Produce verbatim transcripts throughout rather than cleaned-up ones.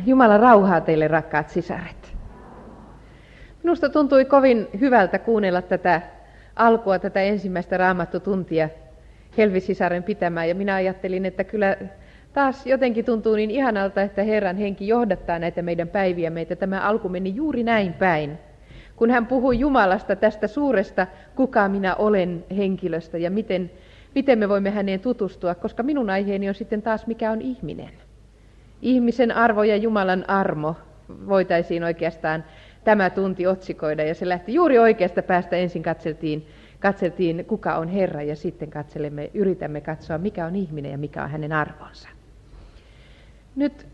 Jumalan rauhaa teille, rakkaat sisaret. Minusta tuntui kovin hyvältä kuunnella tätä alkua, tätä ensimmäistä raamattutuntia Helvi-sisaren pitämään. Ja minä ajattelin, että kyllä taas jotenkin tuntuu niin ihanalta, että Herran henki johdattaa näitä meidän päiviä meitä. Tämä alku meni juuri näin päin, kun hän puhui Jumalasta, tästä suuresta kuka minä olen henkilöstä ja miten, miten me voimme häneen tutustua, koska minun aiheeni on sitten taas mikä on ihminen. Ihmisen arvo ja Jumalan armo voitaisiin oikeastaan tämä tunti otsikoida, ja se lähti juuri oikeasta päästä. Ensin katseltiin, katseltiin kuka on Herra, ja sitten katselemme, yritämme katsoa mikä on ihminen ja mikä on hänen arvonsa. Nyt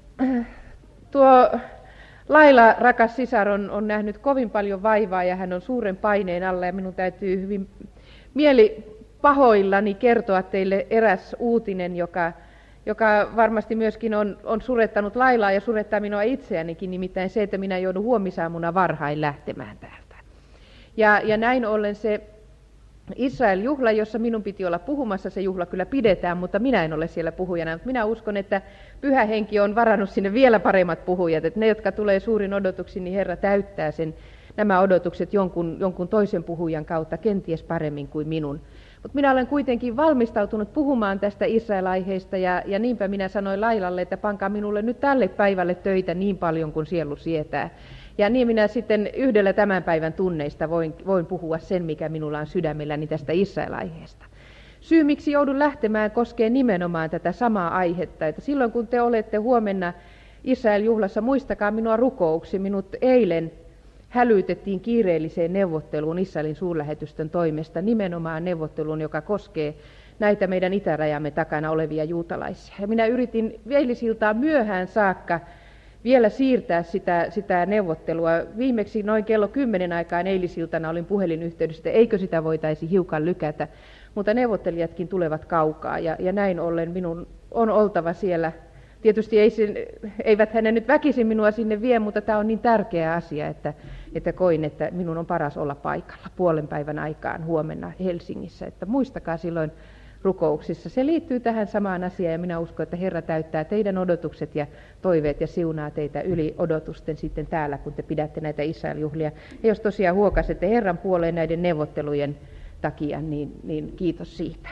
tuo Laila, rakas sisar, on, on nähnyt kovin paljon vaivaa ja hän on suuren paineen alla, ja minun täytyy hyvin mieli pahoillani kertoa teille eräs uutinen, joka joka varmasti myöskin on, on surettanut Lailaa ja surettaa minua itseänikin, nimittäin se, että minä joudun huomisaamuna varhain lähtemään täältä. Ja, ja näin ollen se Israel-juhla, jossa minun piti olla puhumassa, se juhla kyllä pidetään, mutta minä en ole siellä puhujana. Mutta minä uskon, että Pyhä Henki on varannut sinne vielä paremmat puhujat, että ne, jotka tulee suurin odotuksiin, niin Herra täyttää sen, nämä odotukset jonkun, jonkun toisen puhujan kautta, kenties paremmin kuin minun. Mutta minä olen kuitenkin valmistautunut puhumaan tästä Israel-aiheesta, ja, ja niinpä minä sanoin Lailalle, että pankaa minulle nyt tälle päivälle töitä niin paljon kuin sielu sietää. Ja niin minä sitten yhdellä tämän päivän tunneista voin, voin puhua sen, mikä minulla on sydämelläni tästä Israel-aiheesta. Syy, miksi joudun lähtemään, koskee nimenomaan tätä samaa aihetta, että silloin kun te olette huomenna Israel-juhlassa, muistakaa minua rukouksi. Minut eilen hälytettiin kiireelliseen neuvotteluun Israelin suurlähetystön toimesta, nimenomaan neuvotteluun, joka koskee näitä meidän itärajamme takana olevia juutalaisia. Ja minä yritin eilisiltaan myöhään saakka vielä siirtää sitä, sitä neuvottelua. Viimeksi noin kello kymmenen aikaan eilisiltana olin puhelinyhteydessä, että eikö sitä voitaisi hiukan lykätä, mutta neuvottelijatkin tulevat kaukaa, ja, ja näin ollen minun on oltava siellä. Tietysti ei sen, eivät hänen nyt väkisin minua sinne vie, mutta tämä on niin tärkeä asia, että, että koin, että minun on paras olla paikalla puolen päivän aikaan huomenna Helsingissä. Että muistakaa silloin rukouksissa. Se liittyy tähän samaan asiaan, ja minä uskon, että Herra täyttää teidän odotukset ja toiveet ja siunaa teitä yli odotusten sitten täällä, kun te pidätte näitä Israel-juhlia. Ja jos tosiaan huokasette Herran puoleen näiden neuvottelujen takia, niin, niin kiitos siitä.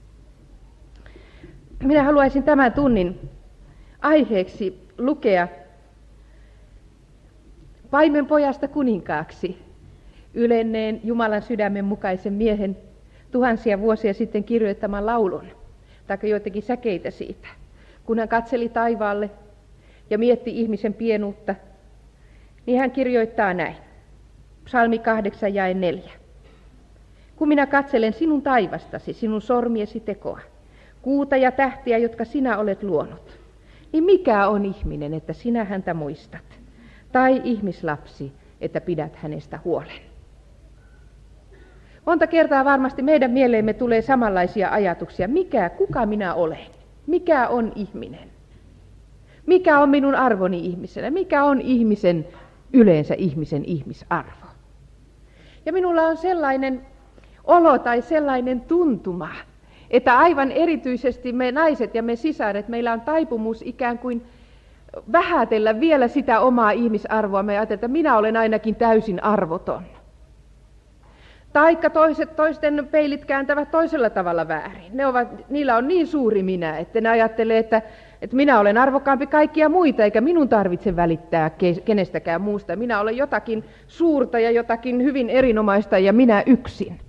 Minä haluaisin tämän tunnin aiheeksi lukea Paimenpojasta kuninkaaksi ylenneen Jumalan sydämen mukaisen miehen tuhansia vuosia sitten kirjoittaman laulun, tai joitakin säkeitä siitä. Kun hän katseli taivaalle ja mietti ihmisen pienuutta, niin hän kirjoittaa näin. Psalmi kahdeksan jae neljä. Kun minä katselen sinun taivastasi, sinun sormiesi tekoa, kuuta ja tähtiä, jotka sinä olet luonut, niin mikä on ihminen, että sinä häntä muistat, tai ihmislapsi, että pidät hänestä huolen? Monta kertaa varmasti meidän mieleemme tulee samanlaisia ajatuksia. Mikä, kuka minä olen? Mikä on ihminen? Mikä on minun arvoni ihmisenä? Mikä on ihmisen, yleensä ihmisen ihmisarvo? Ja minulla on sellainen olo tai sellainen tuntuma, että aivan erityisesti me naiset ja me sisaret, meillä on taipumus ikään kuin vähätellä vielä sitä omaa ihmisarvoa. Me ajatellaan, että minä olen ainakin täysin arvoton. Taikka toiset, toisten peilit kääntävät toisella tavalla väärin. Ne ovat, niillä on niin suuri minä, että ne ajattelee, että, että minä olen arvokkaampi kaikkia muita, eikä minun tarvitse välittää kenestäkään muusta. Minä olen jotakin suurta ja jotakin hyvin erinomaista ja minä yksin.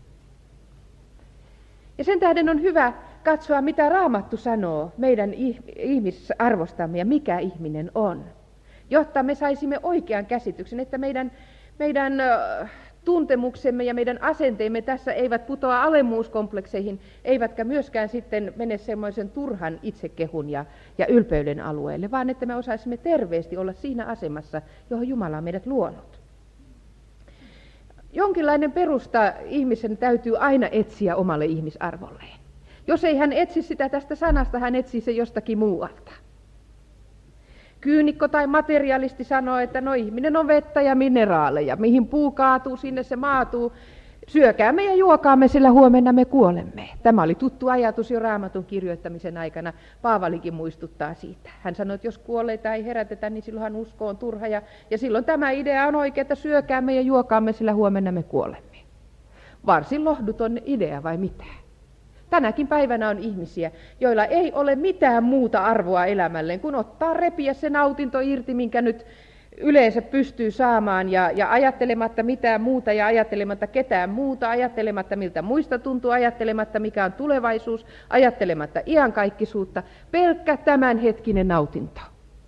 Ja sen tähden on hyvä katsoa, mitä Raamattu sanoo meidän ihmisarvostamme ja mikä ihminen on, jotta me saisimme oikean käsityksen, että meidän, meidän tuntemuksemme ja meidän asenteemme tässä eivät putoa alemmuuskompleksseihin, eivätkä myöskään sitten mene semmoisen turhan itsekehun ja, ja ylpeyden alueelle, vaan että me osaisimme terveesti olla siinä asemassa, johon Jumala on meidät luonut. Jonkinlainen perusta ihmisen täytyy aina etsiä omalle ihmisarvolleen. Jos ei hän etsi sitä tästä sanasta, hän etsii se jostakin muualta. Kyynikko tai materialisti sanoo, että no ihminen on vettä ja mineraaleja. Mihin puu kaatuu, sinne se maatuu. Syökäämme ja juokaamme, sillä huomenna me kuolemme. Tämä oli tuttu ajatus jo Raamatun kirjoittamisen aikana. Paavalikin muistuttaa siitä. Hän sanoi, että jos kuolleita ei herätetä, niin silloinhan usko on turha. Ja, ja silloin tämä idea on oikein, että syökäämme ja juokaamme, sillä huomenna me kuolemme. Varsin lohduton idea vai mitä? Tänäkin päivänä on ihmisiä, joilla ei ole mitään muuta arvoa elämälleen, kuin ottaa repiä se nautinto irti, minkä nyt yleensä pystyy saamaan, ja, ja ajattelematta mitään muuta ja ajattelematta ketään muuta, ajattelematta miltä muista tuntuu, ajattelematta mikä on tulevaisuus, ajattelematta iankaikkisuutta, pelkkä tämänhetkinen nautinto.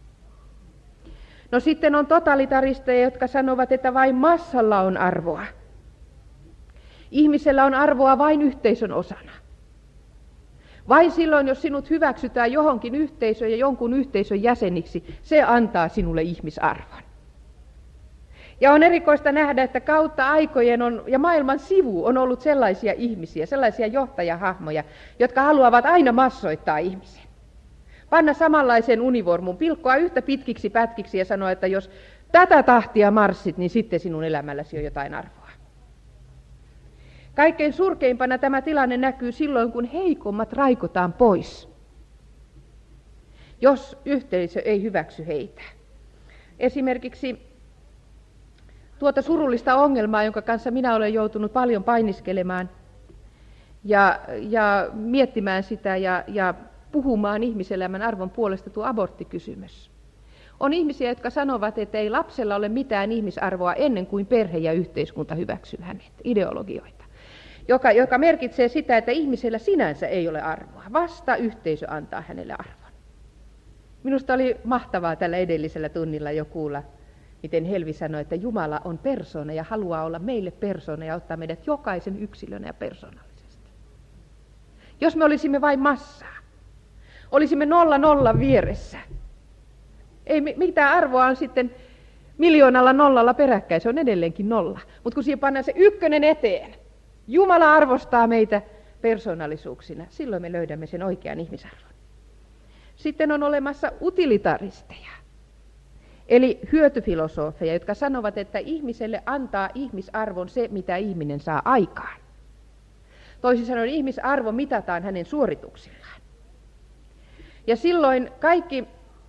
No sitten on totalitaristeja, jotka sanovat, että vain massalla on arvoa. Ihmisellä on arvoa vain yhteisön osana. Vain silloin, jos sinut hyväksytään johonkin yhteisöön ja jonkun yhteisön jäseniksi, se antaa sinulle ihmisarvon. Ja on erikoista nähdä, että kautta aikojen on, ja maailman sivu on ollut sellaisia ihmisiä, sellaisia johtajahahmoja, jotka haluavat aina massoittaa ihmisen. Panna samanlaisen univormun, pilkkoa yhtä pitkiksi pätkiksi ja sanoa, että jos tätä tahtia marssit, niin sitten sinun elämälläsi on jotain arvoa. Kaikkein surkeimpana tämä tilanne näkyy silloin, kun heikommat raikotaan pois, jos yhteisö ei hyväksy heitä. Esimerkiksi tuota surullista ongelmaa, jonka kanssa minä olen joutunut paljon painiskelemaan ja, ja miettimään sitä ja, ja puhumaan ihmiselämän arvon puolesta, tuo aborttikysymys. On ihmisiä, jotka sanovat, että ei lapsella ole mitään ihmisarvoa ennen kuin perhe ja yhteiskunta hyväksyy hänet, ideologioita. Joka, joka merkitsee sitä, että ihmisellä sinänsä ei ole arvoa. Vasta yhteisö antaa hänelle arvon. Minusta oli mahtavaa tällä edellisellä tunnilla jo kuulla, miten Helvi sanoi, että Jumala on persoona ja haluaa olla meille persoona ja ottaa meidät jokaisen yksilönä ja persoonallisesti. Jos me olisimme vain massaa, olisimme nolla nolla vieressä. Ei mitään arvoa on sitten miljoonalla nollalla peräkkäin, se on edelleenkin nolla. Mutta kun siihen pannaan se ykkönen eteen, Jumala arvostaa meitä persoonallisuuksina. Silloin me löydämme sen oikean ihmisarvon. Sitten on olemassa utilitaristeja, eli hyötyfilosofeja, jotka sanovat, että ihmiselle antaa ihmisarvon se, mitä ihminen saa aikaan. Toisin sanoen ihmisarvo mitataan hänen suorituksillaan. Ja silloin kaikki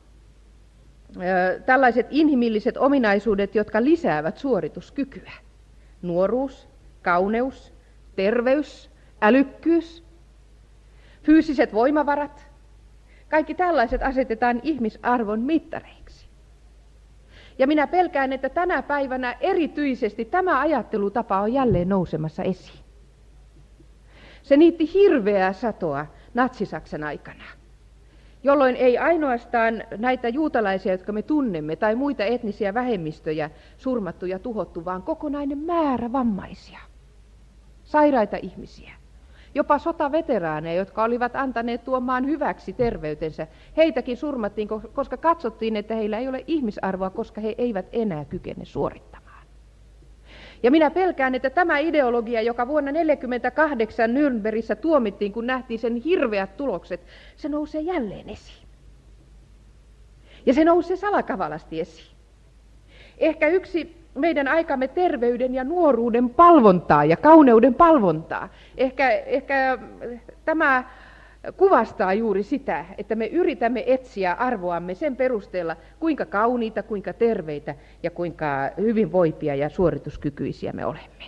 ö, tällaiset inhimilliset ominaisuudet, jotka lisäävät suorituskykyä, nuoruus, kauneus, terveys, älykkyys, fyysiset voimavarat, kaikki tällaiset asetetaan ihmisarvon mittareiksi. Ja minä pelkään, että tänä päivänä erityisesti tämä ajattelutapa on jälleen nousemassa esiin. Se niitti hirveää satoa Natsi-Saksan aikana, jolloin ei ainoastaan näitä juutalaisia, jotka me tunnemme, tai muita etnisiä vähemmistöjä surmattu ja tuhottu, vaan kokonainen määrä vammaisia, sairaita ihmisiä, jopa sotaveteraaneja, jotka olivat antaneet tuomaan hyväksi terveytensä. Heitäkin surmattiin, koska katsottiin, että heillä ei ole ihmisarvoa, koska he eivät enää kykene suorittamaan. Ja minä pelkään, että tämä ideologia, joka vuonna tuhatyhdeksänsataaneljäkymmentäkahdeksan Nürnbergissä tuomittiin, kun nähtiin sen hirveät tulokset, se nousee jälleen esiin. Ja se nousee salakavalasti esiin. Ehkä yksi meidän aikamme terveyden ja nuoruuden palvontaa ja kauneuden palvontaa. Ehkä, ehkä tämä kuvastaa juuri sitä, että me yritämme etsiä arvoamme sen perusteella, kuinka kauniita, kuinka terveitä ja kuinka hyvinvoivia ja suorituskykyisiä me olemme.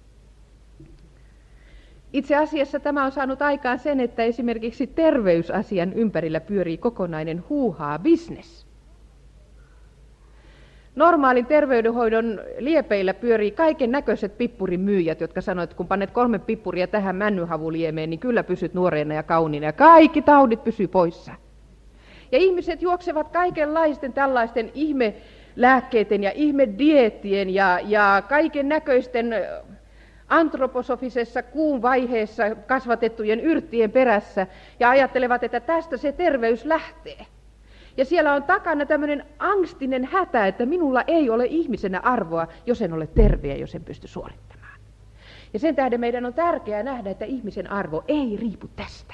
Itse asiassa tämä on saanut aikaan sen, että esimerkiksi terveysasian ympärillä pyörii kokonainen huuhaa business. Normaalin terveydenhoidon liepeillä pyörii kaiken näköiset pippurimyyjät, jotka sanoo, että kun panet kolme pippuria tähän männyhavuliemeen, niin kyllä pysyt nuoreena ja kauniina ja kaikki taudit pysyy poissa. Ja ihmiset juoksevat kaikenlaisten tällaisten ihmelääkkeiden ja ihmedieettien ja, ja kaiken näköisten antroposofisessa kuun vaiheessa kasvatettujen yrttien perässä ja ajattelevat, että tästä se terveys lähtee. Ja siellä on takana tämmöinen angstinen hätä, että minulla ei ole ihmisenä arvoa, jos en ole terve ja jos en pysty suorittamaan. Ja sen tähden meidän on tärkeää nähdä, että ihmisen arvo ei riipu tästä.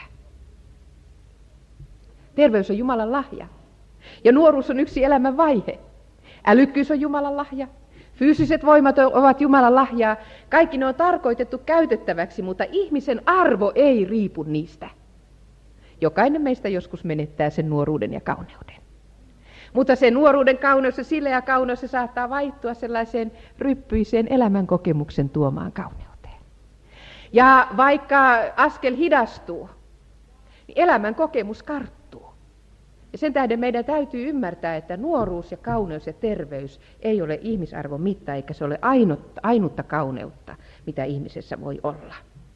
Terveys on Jumalan lahja. Ja nuoruus on yksi elämän vaihe. Älykkyys on Jumalan lahja. Fyysiset voimat ovat Jumalan lahjaa. Kaikki ne on tarkoitettu käytettäväksi, mutta ihmisen arvo ei riipu niistä. Jokainen meistä joskus menettää sen nuoruuden ja kauneuden. Mutta se nuoruuden kauneus ja sileä kauneus se saattaa vaihtua sellaiseen ryppyiseen elämänkokemuksen tuomaan kauneuteen. Ja vaikka askel hidastuu, niin elämän kokemus karttuu. Ja sen tähden meidän täytyy ymmärtää, että nuoruus ja kauneus ja terveys ei ole ihmisarvon mitta, eikä se ole ainutta, ainutta kauneutta, mitä ihmisessä voi olla.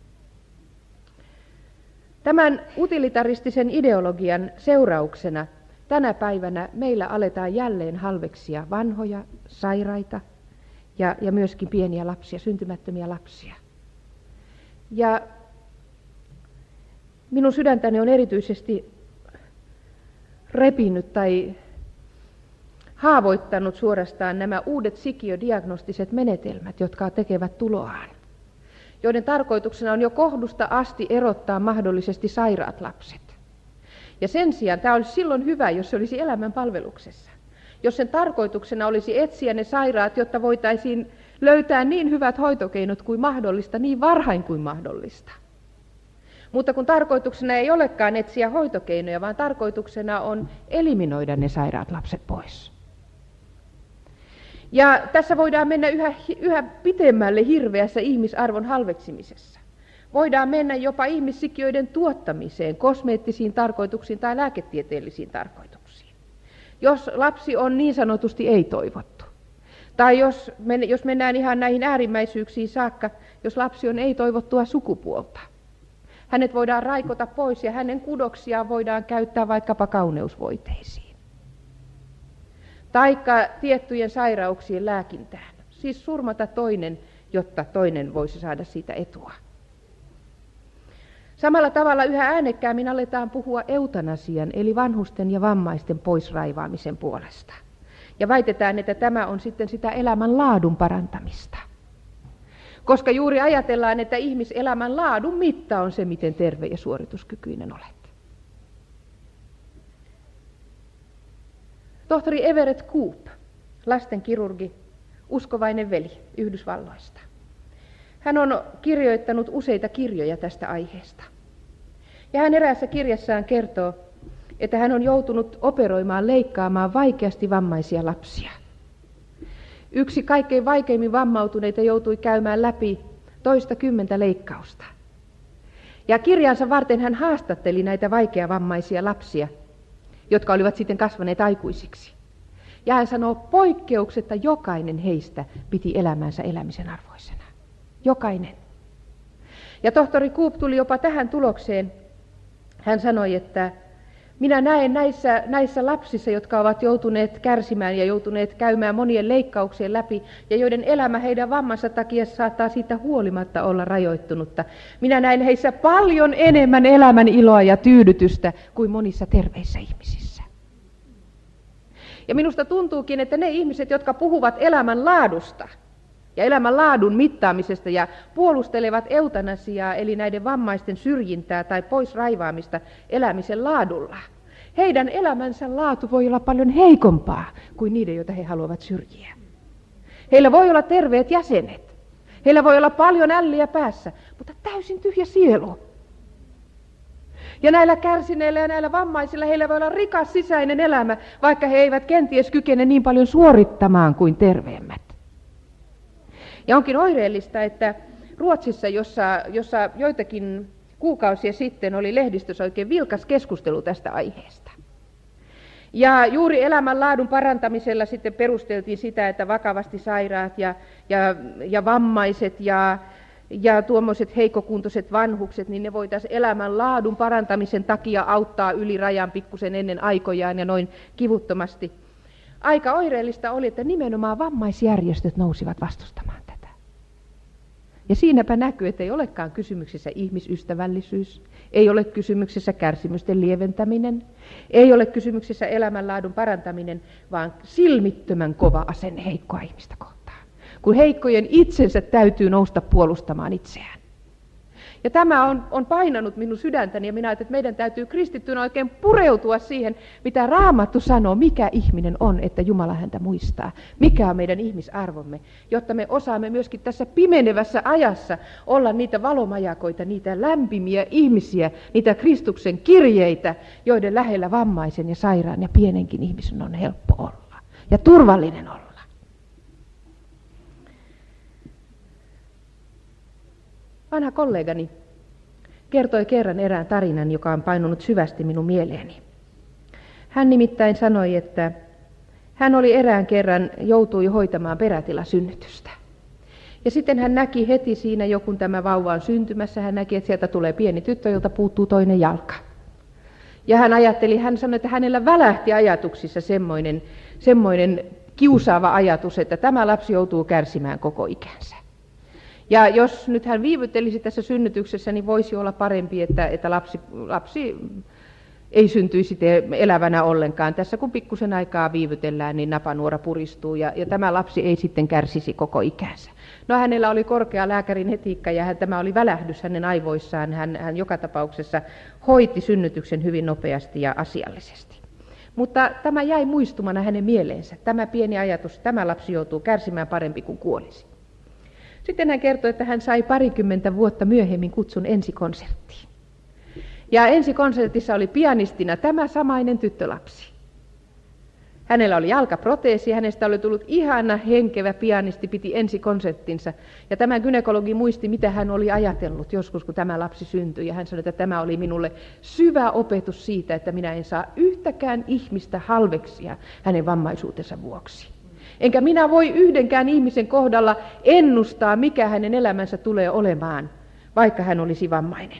Tämän utilitaristisen ideologian seurauksena tänä päivänä meillä aletaan jälleen halveksia vanhoja, sairaita ja, ja myöskin pieniä lapsia, syntymättömiä lapsia. Ja minun sydäntäni on erityisesti repinyt tai haavoittanut suorastaan nämä uudet sikiödiagnostiset menetelmät, jotka tekevät tuloaan, joiden tarkoituksena on jo kohdusta asti erottaa mahdollisesti sairaat lapset. Ja sen sijaan tämä olisi silloin hyvä, jos se olisi elämän palveluksessa. Jos sen tarkoituksena olisi etsiä ne sairaat, jotta voitaisiin löytää niin hyvät hoitokeinot kuin mahdollista, niin varhain kuin mahdollista. Mutta kun tarkoituksena ei olekaan etsiä hoitokeinoja, vaan tarkoituksena on eliminoida ne sairaat lapset pois. Ja tässä voidaan mennä yhä, yhä pitemmälle hirveässä ihmisarvon halveksimisessa. Voidaan mennä jopa ihmissikiöiden tuottamiseen, kosmeettisiin tarkoituksiin tai lääketieteellisiin tarkoituksiin. Jos lapsi on niin sanotusti ei-toivottu, tai jos, jos mennään ihan näihin äärimmäisyyksiin saakka, jos lapsi on ei-toivottua sukupuolta, hänet voidaan raikota pois ja hänen kudoksiaan voidaan käyttää vaikkapa kauneusvoiteisiin. Taikka tiettyjen sairauksien lääkintään, siis surmata toinen, jotta toinen voisi saada siitä etua. Samalla tavalla yhä äänekkäämmin aletaan puhua eutanasian, eli vanhusten ja vammaisten poisraivaamisen puolesta. Ja väitetään, että tämä on sitten sitä elämän laadun parantamista. Koska juuri ajatellaan, että ihmiselämän laadun mitta on se, miten terve ja suorituskykyinen olet. Tohtori Everett Koop, lastenkirurgi, uskovainen veli Yhdysvalloista. Hän on kirjoittanut useita kirjoja tästä aiheesta. Ja hän eräässä kirjassaan kertoo, että hän on joutunut operoimaan, leikkaamaan vaikeasti vammaisia lapsia. Yksi kaikkein vaikeimmin vammautuneita joutui käymään läpi toista kymmentä leikkausta. Ja kirjansa varten hän haastatteli näitä vaikeavammaisia lapsia, jotka olivat sitten kasvaneet aikuisiksi. Ja hän sanoo, poikkeuksetta jokainen heistä piti elämänsä elämisen arvoisena. Jokainen. Ja tohtori Koop tuli jopa tähän tulokseen. Hän sanoi, että minä näen näissä, näissä lapsissa, jotka ovat joutuneet kärsimään ja joutuneet käymään monien leikkauksien läpi, ja joiden elämä heidän vammansa takia saattaa siitä huolimatta olla rajoittunutta. Minä näen heissä paljon enemmän elämän iloa ja tyydytystä kuin monissa terveissä ihmisissä. Ja minusta tuntuukin, että ne ihmiset, jotka puhuvat elämän laadusta ja elämän laadun mittaamisesta ja puolustelevat eutanasiaa, eli näiden vammaisten syrjintää tai poisraivaamista elämisen laadulla, heidän elämänsä laatu voi olla paljon heikompaa kuin niiden, joita he haluavat syrjiä. Heillä voi olla terveet jäsenet, heillä voi olla paljon älliä päässä, mutta täysin tyhjä sielu. Ja näillä kärsineillä ja näillä vammaisilla heillä voi olla rikas sisäinen elämä, vaikka he eivät kenties kykene niin paljon suorittamaan kuin terveemmät. Ja onkin oireellista, että Ruotsissa, jossa, jossa joitakin kuukausia sitten oli lehdistössä oikein vilkas keskustelu tästä aiheesta. Ja juuri elämänlaadun parantamisella sitten perusteltiin sitä, että vakavasti sairaat ja, ja, ja vammaiset ja, ja tuommoiset heikkokuntoiset vanhukset, niin ne voitaisiin elämänlaadun parantamisen takia auttaa yli rajan pikkusen ennen aikojaan ja noin kivuttomasti. Aika oireellista oli, että nimenomaan vammaisjärjestöt nousivat vastustamaan tätä. Ja siinäpä näkyy, että ei olekaan kysymyksessä ihmisystävällisyys, ei ole kysymyksessä kärsimysten lieventäminen, ei ole kysymyksessä elämänlaadun parantaminen, vaan silmittömän kova asenne heikkoa ihmistä kohtaan. Kun heikkojen itsensä täytyy nousta puolustamaan itseään. Ja tämä on, on painanut minun sydäntäni ja minä ajattelin, että meidän täytyy kristittynä oikein pureutua siihen, mitä Raamattu sanoo, mikä ihminen on, että Jumala häntä muistaa. Mikä on meidän ihmisarvomme, jotta me osaamme myöskin tässä pimenevässä ajassa olla niitä valomajakoita, niitä lämpimiä ihmisiä, niitä Kristuksen kirjeitä, joiden lähellä vammaisen ja sairaan ja pienenkin ihmisen on helppo olla ja turvallinen olla. Vanha kollegani kertoi kerran erään tarinan, joka on painunut syvästi minun mieleeni. Hän nimittäin sanoi, että hän oli erään kerran, joutui hoitamaan perätilasynnytystä. Ja sitten hän näki heti siinä, jo kun tämä vauva on syntymässä, hän näki, että sieltä tulee pieni tyttö, jolta puuttuu toinen jalka. Ja hän ajatteli, hän sanoi, että hänellä välähti ajatuksissa semmoinen, semmoinen kiusaava ajatus, että tämä lapsi joutuu kärsimään koko ikänsä. Ja jos nyt hän viivyttelisi tässä synnytyksessä, niin voisi olla parempi, että, että lapsi, lapsi ei syntyisi elävänä ollenkaan. Tässä kun pikkusen aikaa viivytellään, niin napanuora puristuu ja, ja tämä lapsi ei sitten kärsisi koko ikänsä. No hänellä oli korkea lääkärin etiikka ja hän, tämä oli välähdys hänen aivoissaan. Hän, hän joka tapauksessa hoiti synnytyksen hyvin nopeasti ja asiallisesti. Mutta tämä jäi muistumana hänen mieleensä. Tämä pieni ajatus, tämä lapsi joutuu kärsimään parempi kuin kuolisi. Sitten hän kertoi, että hän sai parikymmentä vuotta myöhemmin kutsun ensikonserttiin. Ja ensikonsertissa oli pianistina tämä samainen tyttölapsi. Hänellä oli jalkaproteesi, hänestä oli tullut ihana henkevä pianisti, piti ensikonserttinsa. Ja tämä gynekologi muisti, mitä hän oli ajatellut joskus, kun tämä lapsi syntyi. Ja hän sanoi, että tämä oli minulle syvä opetus siitä, että minä en saa yhtäkään ihmistä halveksia hänen vammaisuutensa vuoksi. Enkä minä voi yhdenkään ihmisen kohdalla ennustaa, mikä hänen elämänsä tulee olemaan, vaikka hän olisi vammainen.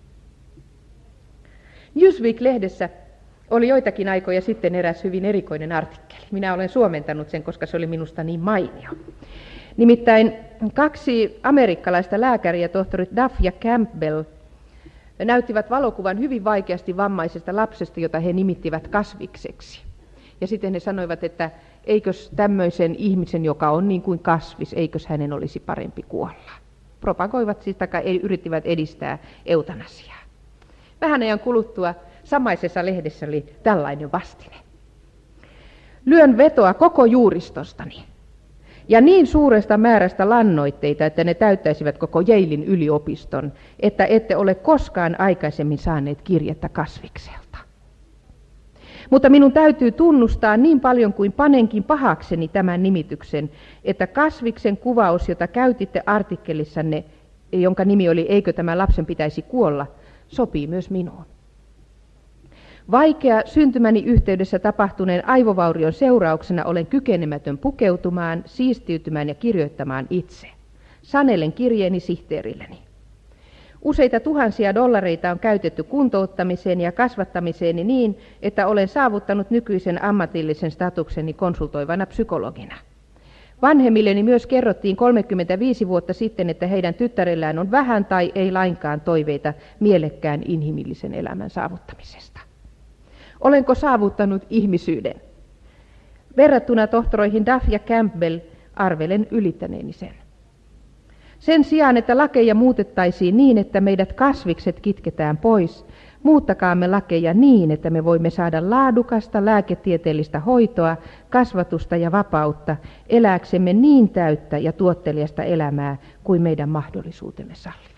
Newsweek-lehdessä oli joitakin aikoja sitten eräs hyvin erikoinen artikkeli. Minä olen suomentanut sen, koska se oli minusta niin mainio. Nimittäin kaksi amerikkalaista lääkäriä, tohtorit Duff ja Campbell, näyttivät valokuvan hyvin vaikeasti vammaisesta lapsesta, jota he nimittivät kasvikseksi. Ja sitten he sanoivat, että eikös tämmöisen ihmisen, joka on niin kuin kasvis, eikös hänen olisi parempi kuolla. Propagoivat siis, tai yrittivät edistää eutanasiaa. Vähän ajan kuluttua samaisessa lehdessä oli tällainen vastine. Lyön vetoa koko juuristostani ja niin suuresta määrästä lannoitteita, että ne täyttäisivät koko Yalein yliopiston, että ette ole koskaan aikaisemmin saaneet kirjettä kasvikselta. Mutta minun täytyy tunnustaa niin paljon kuin panenkin pahakseni tämän nimityksen, että kasviksen kuvaus, jota käytitte artikkelissanne, jonka nimi oli Eikö tämän lapsen pitäisi kuolla, sopii myös minuun. Vaikea syntymäni yhteydessä tapahtuneen aivovaurion seurauksena olen kykenemätön pukeutumaan, siistiytymään ja kirjoittamaan itse. Sanelen kirjeeni sihteerilleni. Useita tuhansia dollareita on käytetty kuntouttamiseen ja kasvattamiseeni niin, että olen saavuttanut nykyisen ammatillisen statukseni konsultoivana psykologina. Vanhemmilleni myös kerrottiin kolmekymmentäviisi vuotta sitten, että heidän tyttärellään on vähän tai ei lainkaan toiveita mielekkään inhimillisen elämän saavuttamisesta. Olenko saavuttanut ihmisyyden? Verrattuna tohtoroihin Duff ja Campbell arvelen ylittäneeni sen. Sen sijaan, että lakeja muutettaisiin niin, että meidät kasvikset kitketään pois, muuttakaamme lakeja niin, että me voimme saada laadukasta lääketieteellistä hoitoa, kasvatusta ja vapautta, elääksemme niin täyttä ja tuotteliasta elämää kuin meidän mahdollisuutemme sallivat.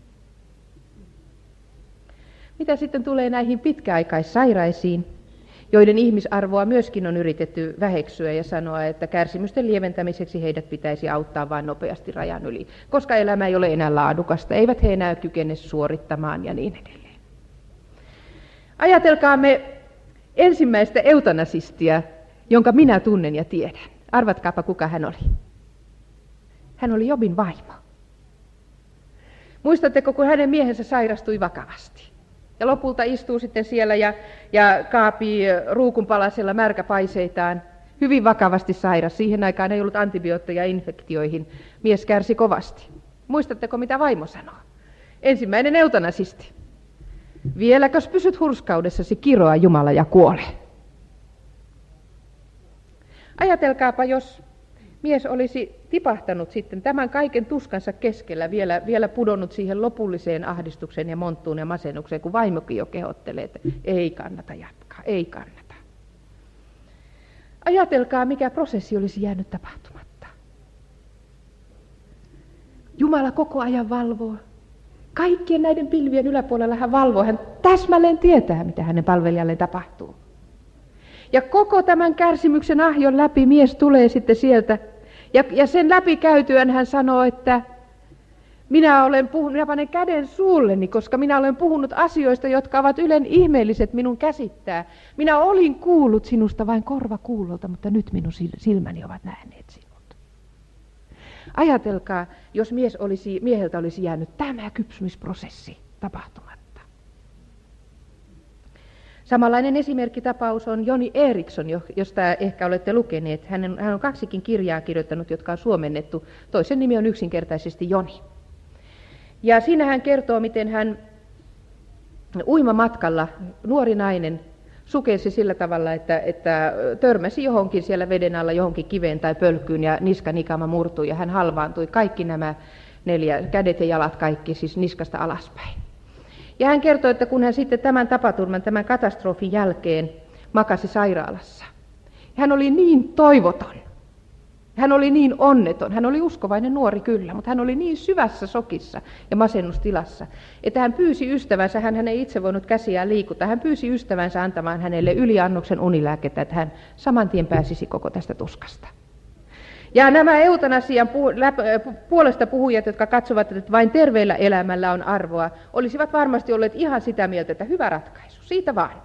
Mitä sitten tulee näihin pitkäaikaissairaisiin, joiden ihmisarvoa myöskin on yritetty väheksyä ja sanoa, että kärsimysten lieventämiseksi heidät pitäisi auttaa vain nopeasti rajan yli, koska elämä ei ole enää laadukasta, eivät he enää kykene suorittamaan ja niin edelleen. Ajatelkaamme ensimmäistä eutanasistia, jonka minä tunnen ja tiedän. Arvatkaapa, kuka hän oli. Hän oli Jobin vaimo. Muistatteko, kun hänen miehensä sairastui vakavasti? Ja lopulta istuu sitten siellä ja, ja kaapii ruukunpalasella märkäpaiseitaan, hyvin vakavasti sairas. Siihen aikaan ei ollut antibiootteja infektioihin. Mies kärsi kovasti. Muistatteko, mitä vaimo sanoo? Ensimmäinen eutanasisti. Vieläkös pysyt hurskaudessasi, kiroa Jumala ja kuole. Ajatelkaapa, jos mies olisi tipahtanut sitten tämän kaiken tuskansa keskellä, vielä, vielä pudonnut siihen lopulliseen ahdistukseen ja monttuun ja masennukseen, kun vaimokin jo kehottelee, että ei kannata jatkaa, ei kannata. Ajatelkaa, mikä prosessi olisi jäänyt tapahtumatta. Jumala koko ajan valvoo. Kaikkien näiden pilvien yläpuolella hän valvoo. Hän täsmälleen tietää, mitä hänen palvelijalleen tapahtuu. Ja koko tämän kärsimyksen ahjon läpi mies tulee sitten sieltä. Ja, ja sen läpi käytyään hän sanoo, että minä olen puhunut, minä panen käden suulleni, koska minä olen puhunut asioista, jotka ovat ylen ihmeelliset minun käsittää. Minä olin kuullut sinusta vain korva kuulolta, mutta nyt minun silmäni ovat nähneet sinut. Ajatelkaa, jos mies olisi, mieheltä olisi jäänyt tämä kypsymisprosessi tapahtumatta. Samanlainen esimerkkitapaus on Joni Eriksson, josta ehkä olette lukeneet. Hän on kaksikin kirjaa kirjoittanut, jotka on suomennettu. Toisen nimi on yksinkertaisesti Joni. Ja siinä hän kertoo, miten hän uimamatkalla, nuori nainen, sukelsi sillä tavalla, että, että törmäsi johonkin siellä veden alla, johonkin kiveen tai pölkkyyn ja niskanikama murtui ja hän halvaantui. Kaikki nämä neljä, kädet ja jalat kaikki, siis niskasta alaspäin. Ja hän kertoi, että kun hän sitten tämän tapaturman, tämän katastrofin jälkeen makasi sairaalassa, hän oli niin toivoton, hän oli niin onneton, hän oli uskovainen nuori kyllä, mutta hän oli niin syvässä sokissa ja masennustilassa, että hän pyysi ystävänsä, hän ei itse voinut käsiään liikuta, hän pyysi ystävänsä antamaan hänelle yliannoksen unilääkettä, että hän saman tien pääsisi koko tästä tuskasta. Ja nämä eutanasian puolesta puhujat, jotka katsovat, että vain terveellä elämällä on arvoa, olisivat varmasti olleet ihan sitä mieltä, että hyvä ratkaisu, siitä vaan.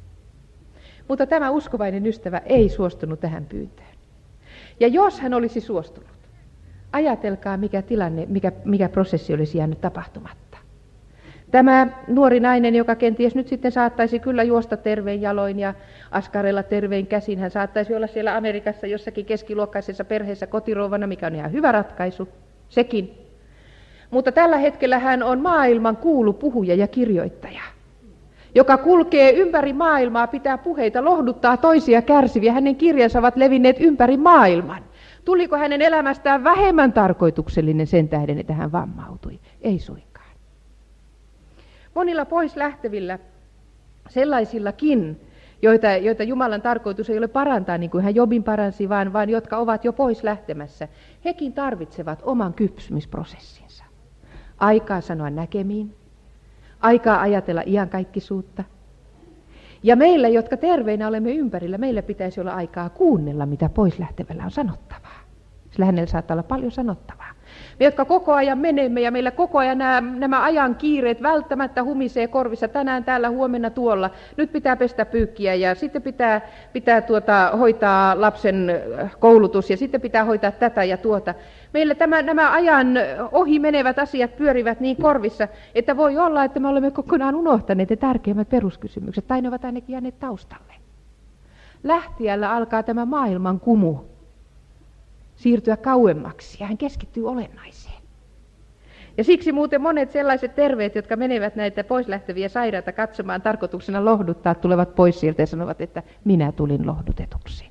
Mutta tämä uskovainen ystävä ei suostunut tähän pyyntöön. Ja jos hän olisi suostunut, ajatelkaa mikä tilanne, mikä, mikä prosessi olisi jäänyt tapahtumatta. Tämä nuori nainen, joka kenties nyt sitten saattaisi kyllä juosta tervein jaloin ja askarella tervein käsin, hän saattaisi olla siellä Amerikassa jossakin keskiluokkaisessa perheessä kotirouvana, mikä on ihan hyvä ratkaisu, sekin. Mutta tällä hetkellä hän on maailman kuulu puhuja ja kirjoittaja, joka kulkee ympäri maailmaa, pitää puheita, lohduttaa toisia kärsiviä. Hänen kirjansa ovat levinneet ympäri maailman. Tuliko hänen elämästään vähemmän tarkoituksellinen sen tähden, että hän vammautui? Ei suinkaan. Monilla pois lähtevillä, sellaisillakin, joita, joita Jumalan tarkoitus ei ole parantaa, niin kuin hän Jobin paransi, vaan, vaan jotka ovat jo pois lähtemässä, hekin tarvitsevat oman kypsymisprosessinsa. Aikaa sanoa näkemiin, aikaa ajatella iankaikkisuutta. Ja meillä, jotka terveinä olemme ympärillä, meillä pitäisi olla aikaa kuunnella, mitä pois lähtevällä on sanottavaa. Sillä hänellä saattaa olla paljon sanottavaa. Me, jotka koko ajan menemme ja meillä koko ajan nämä, nämä ajan kiireet välttämättä humisee korvissa, tänään täällä, huomenna tuolla, nyt pitää pestä pyykkiä ja sitten pitää, pitää tuota, hoitaa lapsen koulutus ja sitten pitää hoitaa tätä ja tuota. Meillä tämä, nämä ajan ohi menevät asiat pyörivät niin korvissa, että voi olla, että me olemme kokonaan unohtaneet ne tärkeimmät peruskysymykset, tai ne ovat ainakin jääneet taustalle. Lähtijällä alkaa tämä maailman kumu siirtyä kauemmaksi ja hän keskittyy olennaiseen. Ja siksi muuten monet sellaiset terveet, jotka menevät näitä poislähteviä sairaita katsomaan tarkoituksena lohduttaa, tulevat pois sieltä ja sanovat, että minä tulin lohdutetuksi.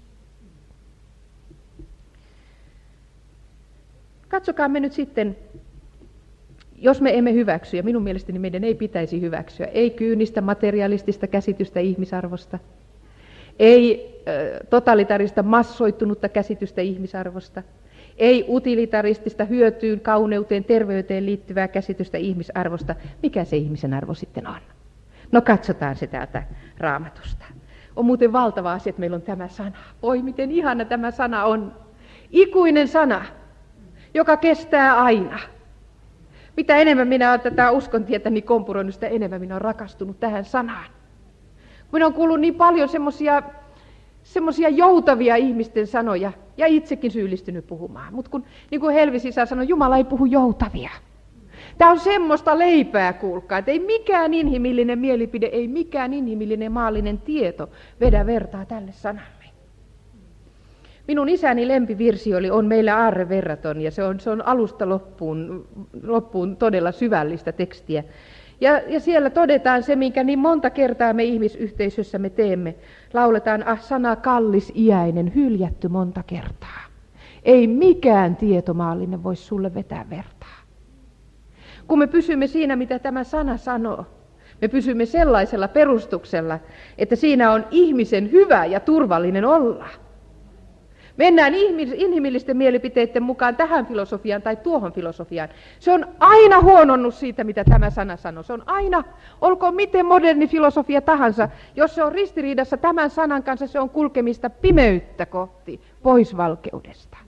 Katsokaamme nyt sitten, jos me emme hyväksy, ja minun mielestäni meidän ei pitäisi hyväksyä, ei kyynistä materialistista käsitystä ihmisarvosta, ei totalitarista massoittunutta käsitystä ihmisarvosta, ei utilitaristista hyötyyn, kauneuteen, terveyteen liittyvää käsitystä ihmisarvosta. Mikä se ihmisen arvo sitten on? No katsotaan se täältä Raamatusta. On muuten valtava asia, että meillä on tämä sana. Oi, miten ihana tämä sana on. Ikuinen sana, joka kestää aina. Mitä enemmän minä olen tätä uskontietäni kompuroinut, sitä enemmän minä olen rakastunut tähän sanaan. Minä on kuullut niin paljon semmoisia semmoisia joutavia ihmisten sanoja, ja itsekin syyllistynyt puhumaan. Mutta kun, niin kuin Helvi-sisä sanoi, Jumala ei puhu joutavia. Tämä on semmoista leipää, kuulkaa, että ei mikään inhimillinen mielipide, ei mikään inhimillinen maallinen tieto vedä vertaa tälle sanalle. Minun isäni lempivirsi oli On meillä aarre verraton, ja se on, se on alusta loppuun, loppuun todella syvällistä tekstiä. Ja, ja siellä todetaan se, minkä niin monta kertaa me ihmisyhteisössä me teemme. Lauletaan ah, sana kallis iäinen, hyljätty monta kertaa. Ei mikään tietomaallinen voi sulle vetää vertaa. Kun me pysymme siinä, mitä tämä sana sanoo, me pysymme sellaisella perustuksella, että siinä on ihmisen hyvä ja turvallinen olla. Mennään inhimillisten mielipiteiden mukaan tähän filosofiaan tai tuohon filosofiaan. Se on aina huononnut siitä, mitä tämä sana sanoo. Se on aina, olkoon miten moderni filosofia tahansa, jos se on ristiriidassa tämän sanan kanssa, se on kulkemista pimeyttä kohti, pois valkeudesta.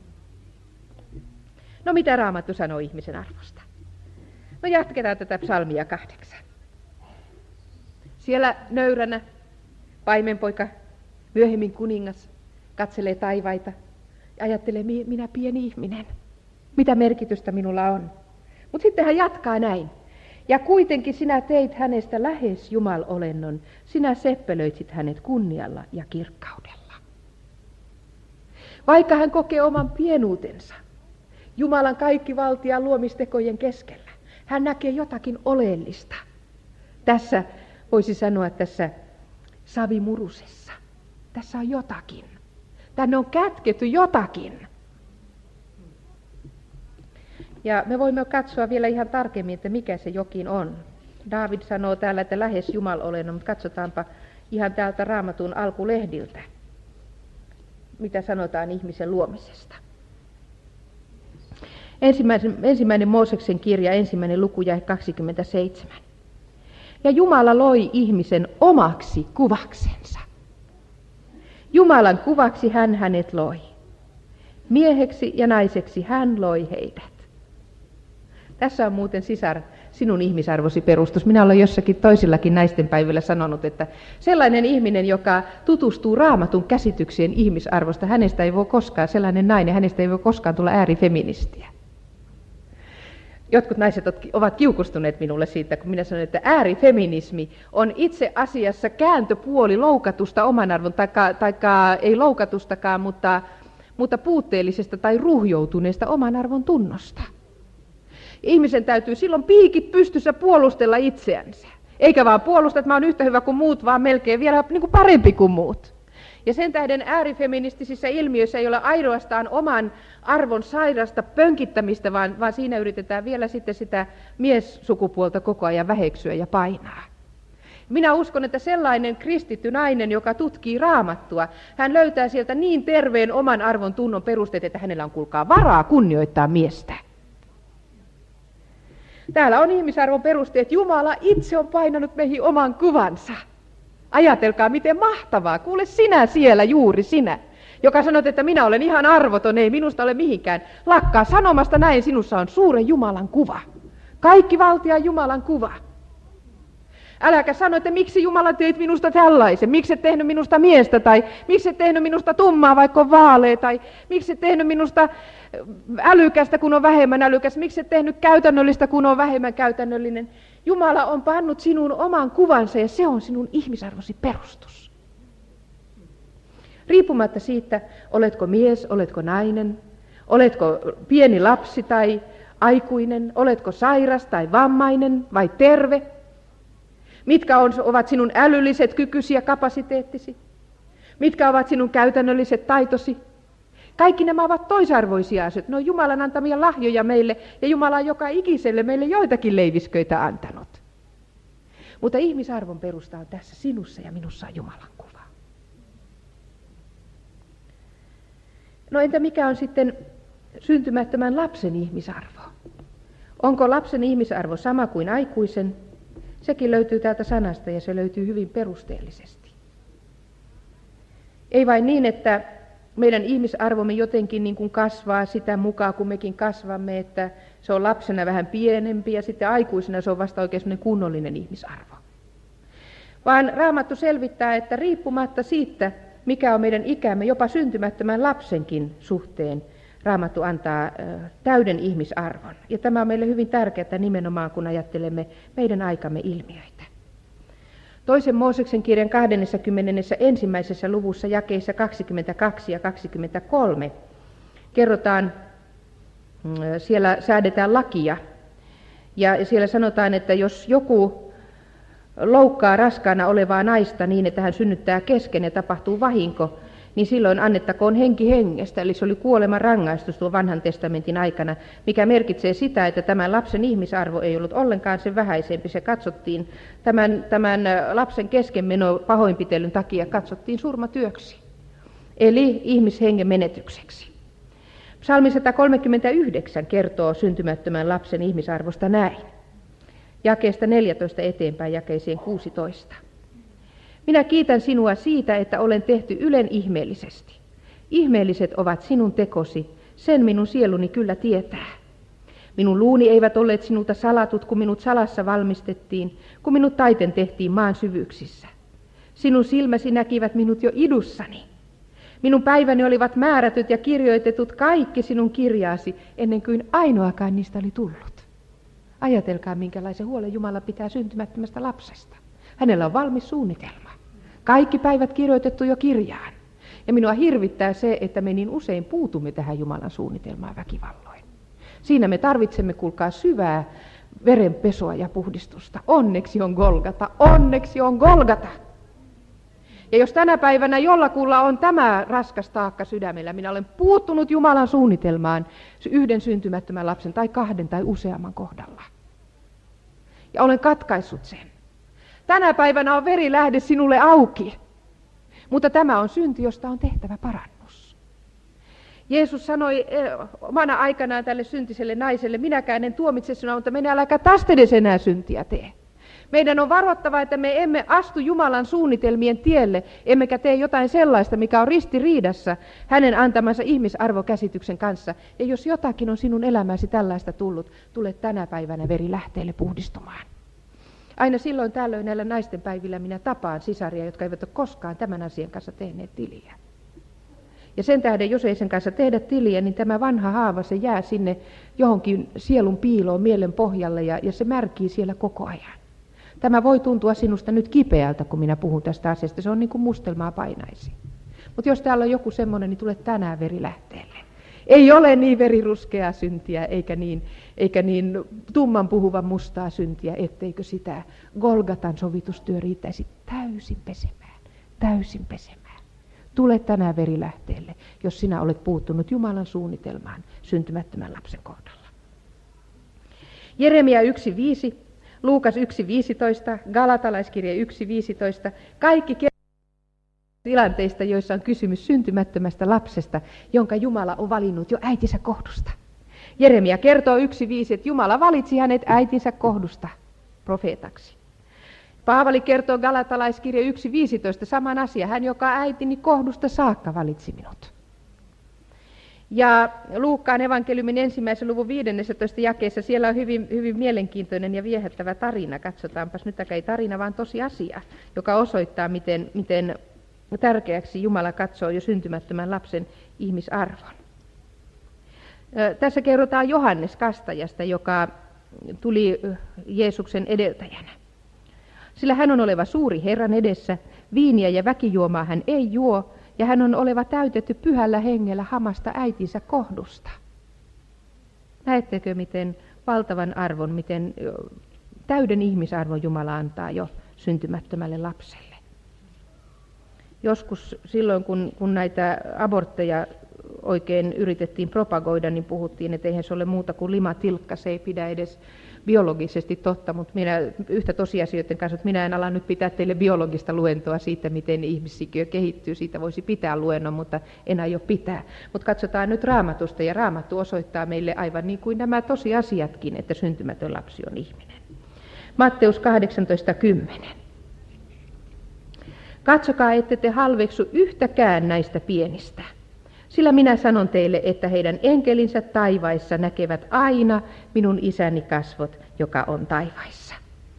No mitä Raamattu sanoo ihmisen arvosta? No jatketaan tätä psalmia kahdeksan. Siellä nöyränä paimenpoika, myöhemmin kuningas, katselee taivaita ja ajattelee, minä pieni ihminen, mitä merkitystä minulla on. Mutta sitten hän jatkaa näin. Ja kuitenkin sinä teit hänestä lähes Jumal-olennon, sinä seppelöitsit hänet kunnialla ja kirkkaudella. Vaikka hän kokee oman pienuutensa, Jumalan kaikki valtia luomistekojen keskellä, hän näkee jotakin oleellista. Tässä voisi sanoa tässä savimurusessa, tässä on jotakin. Tänne on kätketty jotakin. Ja me voimme katsoa vielä ihan tarkemmin, että mikä se jokin on. Daavid sanoo täällä, että lähes Jumal-olennon, mutta katsotaanpa ihan täältä Raamatun alkulehdiltä, mitä sanotaan ihmisen luomisesta. Ensimmäinen, ensimmäinen Mooseksen kirja, ensimmäinen luku jae kaksikymmentäseitsemän. Ja Jumala loi ihmisen omaksi kuvaksensa. Jumalan kuvaksi hän hänet loi. Mieheksi ja naiseksi hän loi heidät. Tässä on muuten sisar sinun ihmisarvosi perustus. Minä olen jossakin toisillakin naisten päivillä sanonut, että sellainen ihminen, joka tutustuu Raamatun käsityksien ihmisarvosta, hänestä ei voi koskaan, sellainen nainen, hänestä ei voi koskaan tulla äärifeministiä. Jotkut naiset ovat kiukustuneet minulle siitä, kun minä sanon, että äärifeminismi on itse asiassa kääntöpuoli loukatusta omanarvon, taikka, taikka ei loukatustakaan, mutta, mutta puutteellisesta tai ruhjoutuneesta omanarvon tunnosta. Ihmisen täytyy silloin piikit pystyssä puolustella itseänsä. Eikä vaan puolusta, että mä oon yhtä hyvä kuin muut, vaan melkein vielä niin kuin parempi kuin muut. Ja sen tähden äärifeministisissä ilmiöissä ei ole ainoastaan oman arvon sairasta pönkittämistä, vaan, vaan siinä yritetään vielä sitten sitä miessukupuolta koko ajan väheksyä ja painaa. Minä uskon, että sellainen kristitty nainen, joka tutkii Raamattua, hän löytää sieltä niin terveen oman arvon tunnon perusteet, että hänellä on kuulkaa varaa kunnioittaa miestä. Täällä on ihmisarvon perusteet. Jumala itse on painanut meihin oman kuvansa. Ajatelkaa, miten mahtavaa. Kuule sinä siellä, juuri sinä, joka sanot, että minä olen ihan arvoton, ei minusta ole mihinkään. Lakkaa sanomasta näin, sinussa on suuren Jumalan kuva. Kaikki valtia Jumalan kuva. Äläkä sano, että miksi Jumala teit minusta tällaisen, miksi et tehnyt minusta miestä, tai miksi et tehnyt minusta tummaa, vaikka on vaalea, tai miksi et tehnyt minusta älykästä, kun on vähemmän älykäs, miksi et tehnyt käytännöllistä, kun on vähemmän käytännöllinen. Jumala on pannut sinun oman kuvansa, ja se on sinun ihmisarvosi perustus. Riippumatta siitä, oletko mies, oletko nainen, oletko pieni lapsi tai aikuinen, oletko sairas tai vammainen vai terve, mitkä on, ovat sinun älylliset kykysi ja kapasiteettisi? Mitkä ovat sinun käytännölliset taitosi? Kaikki nämä ovat toisarvoisia asioita. Ne on Jumalan antamia lahjoja meille, ja Jumala on joka ikiselle meille joitakin leivisköitä antanut. Mutta ihmisarvon perusta on tässä sinussa ja minussa on Jumalan kuva. No entä mikä on sitten syntymättömän lapsen ihmisarvo? Onko lapsen ihmisarvo sama kuin aikuisen? Sekin löytyy täältä sanasta ja se löytyy hyvin perusteellisesti. Ei vain niin, että meidän ihmisarvomme jotenkin niin kuin kasvaa sitä mukaan, kun mekin kasvamme, että se on lapsena vähän pienempi ja sitten aikuisena se on vasta oikein sellainen kunnollinen ihmisarvo. Vaan Raamattu selvittää, että riippumatta siitä, mikä on meidän ikämme, jopa syntymättömän lapsenkin suhteen, Raamattu antaa täyden ihmisarvon. Ja tämä on meille hyvin tärkeää nimenomaan, kun ajattelemme meidän aikamme ilmiöitä. Toisen Mooseksen kirjan kaksikymmentäyksi. luvussa jakeissa kaksikymmentäkaksi ja kaksikymmentäkolme kerrotaan, siellä säädetään lakia. Ja siellä sanotaan, että jos joku loukkaa raskaana olevaa naista niin, että hän synnyttää kesken ja tapahtuu vahinko, niin silloin annettakoon henki hengestä, eli se oli kuoleman rangaistus tuon vanhan testamentin aikana, mikä merkitsee sitä, että tämän lapsen ihmisarvo ei ollut ollenkaan sen vähäisempi. Se katsottiin tämän, tämän lapsen keskenmeno pahoinpitelyn takia katsottiin surmatyöksi, eli ihmishengen menetykseksi. Psalmi sata kolmekymmentäyhdeksän kertoo syntymättömän lapsen ihmisarvosta näin. Jakeesta neljätoista eteenpäin jakeeseen kuusitoista. Minä kiitän sinua siitä, että olen tehty ylen ihmeellisesti. Ihmeelliset ovat sinun tekosi, sen minun sieluni kyllä tietää. Minun luuni eivät olleet sinulta salatut, kun minut salassa valmistettiin, kun minut taiten tehtiin maan syvyyksissä. Sinun silmäsi näkivät minut jo idussani. Minun päiväni olivat määrätyt ja kirjoitetut kaikki sinun kirjaasi, ennen kuin ainoakaan niistä oli tullut. Ajatelkaa, minkälaisen huolen Jumala pitää syntymättömästä lapsesta. Hänellä on valmis suunnitelma. Kaikki päivät kirjoitettu jo kirjaan. Ja minua hirvittää se, että me niin usein puutumme tähän Jumalan suunnitelmaan väkivalloin. Siinä me tarvitsemme, kuulkaa, syvää verenpesua ja puhdistusta. Onneksi on Golgata, onneksi on Golgata. Ja jos tänä päivänä jollakulla on tämä raskas taakka sydämellä, minä olen puuttunut Jumalan suunnitelmaan yhden syntymättömän lapsen tai kahden tai useamman kohdalla. Ja olen katkaissut sen. Tänä päivänä on verilähde sinulle auki, mutta tämä on synti, josta on tehtävä parannus. Jeesus sanoi omana aikanaan tälle syntiselle naiselle, minäkään en tuomitse sinua, mutta mene äläkä tästä edes enää syntiä tee. Meidän on varoittava, että me emme astu Jumalan suunnitelmien tielle, emmekä tee jotain sellaista, mikä on ristiriidassa hänen antamansa ihmisarvokäsityksen kanssa. Ja jos jotakin on sinun elämäsi tällaista tullut, tule tänä päivänä verilähteelle puhdistumaan. Aina silloin tällöin näillä naisten päivillä minä tapaan sisaria, jotka eivät ole koskaan tämän asian kanssa tehneet tiliä. Ja sen tähden, jos ei sen kanssa tehdä tiliä, niin tämä vanha haava, se jää sinne johonkin sielun piiloon, mielen pohjalle, ja, ja se märkii siellä koko ajan. Tämä voi tuntua sinusta nyt kipeältä, kun minä puhun tästä asiasta. Se on niin kuin mustelmaa painaisi. Mutta jos täällä on joku semmoinen, niin tule tänään verilähteelle. Ei ole niin veriruskeaa syntiä, eikä niin, eikä niin tumman puhuvan mustaa syntiä, etteikö sitä Golgatan sovitustyö riittäisi täysin pesemään, täysin pesemään. Tule tänään verilähteelle, jos sinä olet puuttunut Jumalan suunnitelmaan syntymättömän lapsen kohdalla. Jeremia yksi viisi. Luukas yksi viisitoista, Galatalaiskirja yksi viisitoista, kaikki tilanteista, joissa on kysymys syntymättömästä lapsesta, jonka Jumala on valinnut jo äitinsä kohdusta. Jeremia kertoo yksi viisi, että Jumala valitsi hänet äitinsä kohdusta profeetaksi. Paavali kertoo Galatalaiskirja yksi viisitoista saman asian, hän joka äitini kohdusta saakka valitsi minut. Ja Luukkaan evankeliumin ensimmäisen luvun viidennentoista jakeessa siellä on hyvin, hyvin mielenkiintoinen ja viehättävä tarina. Katsotaanpas nyt, ei tarina, vaan tosi asia, joka osoittaa, miten, miten tärkeäksi Jumala katsoo jo syntymättömän lapsen ihmisarvon. Tässä kerrotaan Johannes Kastajasta, joka tuli Jeesuksen edeltäjänä. Sillä hän on oleva suuri Herran edessä, viiniä ja väkijuomaa hän ei juo, ja hän on oleva täytetty pyhällä hengellä hamasta äitinsä kohdusta. Näettekö, miten valtavan arvon, miten täyden ihmisarvon Jumala antaa jo syntymättömälle lapselle. Joskus silloin, kun, kun näitä abortteja oikein yritettiin propagoida, niin puhuttiin, että eihän se ole muuta kuin limatilkka, se ei pidä edes biologisesti totta, mutta minä yhtä tosiasioiden kanssa, että minä en ala nyt pitää teille biologista luentoa siitä, miten ihmissikiö kehittyy, siitä voisi pitää luennon, mutta en aio pitää. Mutta katsotaan nyt Raamatusta, ja Raamattu osoittaa meille aivan niin kuin nämä tosiasiatkin, että syntymätön lapsi on ihminen. Matteus kahdeksantoista kymmenen. Katsokaa, ette te halveksu yhtäkään näistä pienistä. Sillä minä sanon teille, että heidän enkelinsä taivaissa näkevät aina minun isäni kasvot, joka on taivaissa.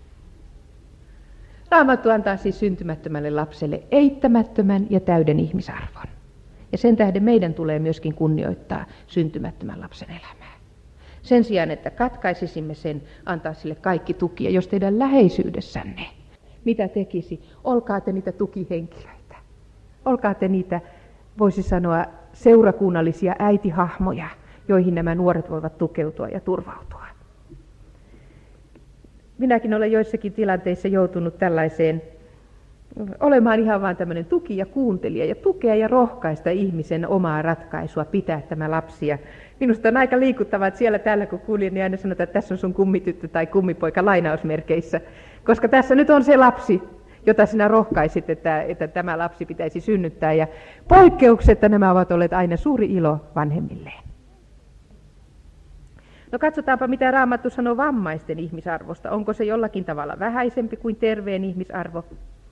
Raamattu antaa siis syntymättömälle lapselle eittämättömän ja täyden ihmisarvon. Ja sen tähden meidän tulee myöskin kunnioittaa syntymättömän lapsen elämää. Sen sijaan, että katkaisisimme sen, antaa sille kaikki tuki. Ja jos teidän läheisyydessänne, mitä tekisi, olkaa te niitä tukihenkilöitä. Olkaa te niitä, voisi sanoa, seurakunnallisia äitihahmoja, joihin nämä nuoret voivat tukeutua ja turvautua. Minäkin olen joissakin tilanteissa joutunut tällaiseen olemaan ihan vaan tämmöinen tuki ja kuuntelija ja tukea ja rohkaista ihmisen omaa ratkaisua pitää tämä lapsi. Ja minusta on aika liikuttavaa, että siellä täällä kun kuulin, niin aina sanotaan, että tässä on sun kummityttö tai kummipoika lainausmerkeissä, koska tässä nyt on se lapsi, jota sinä rohkaisit, että, että tämä lapsi pitäisi synnyttää. Ja poikkeuksetta nämä ovat olleet aina suuri ilo vanhemmilleen. No katsotaanpa, mitä Raamattu sanoo vammaisten ihmisarvosta. Onko se jollakin tavalla vähäisempi kuin terveen ihmisarvo?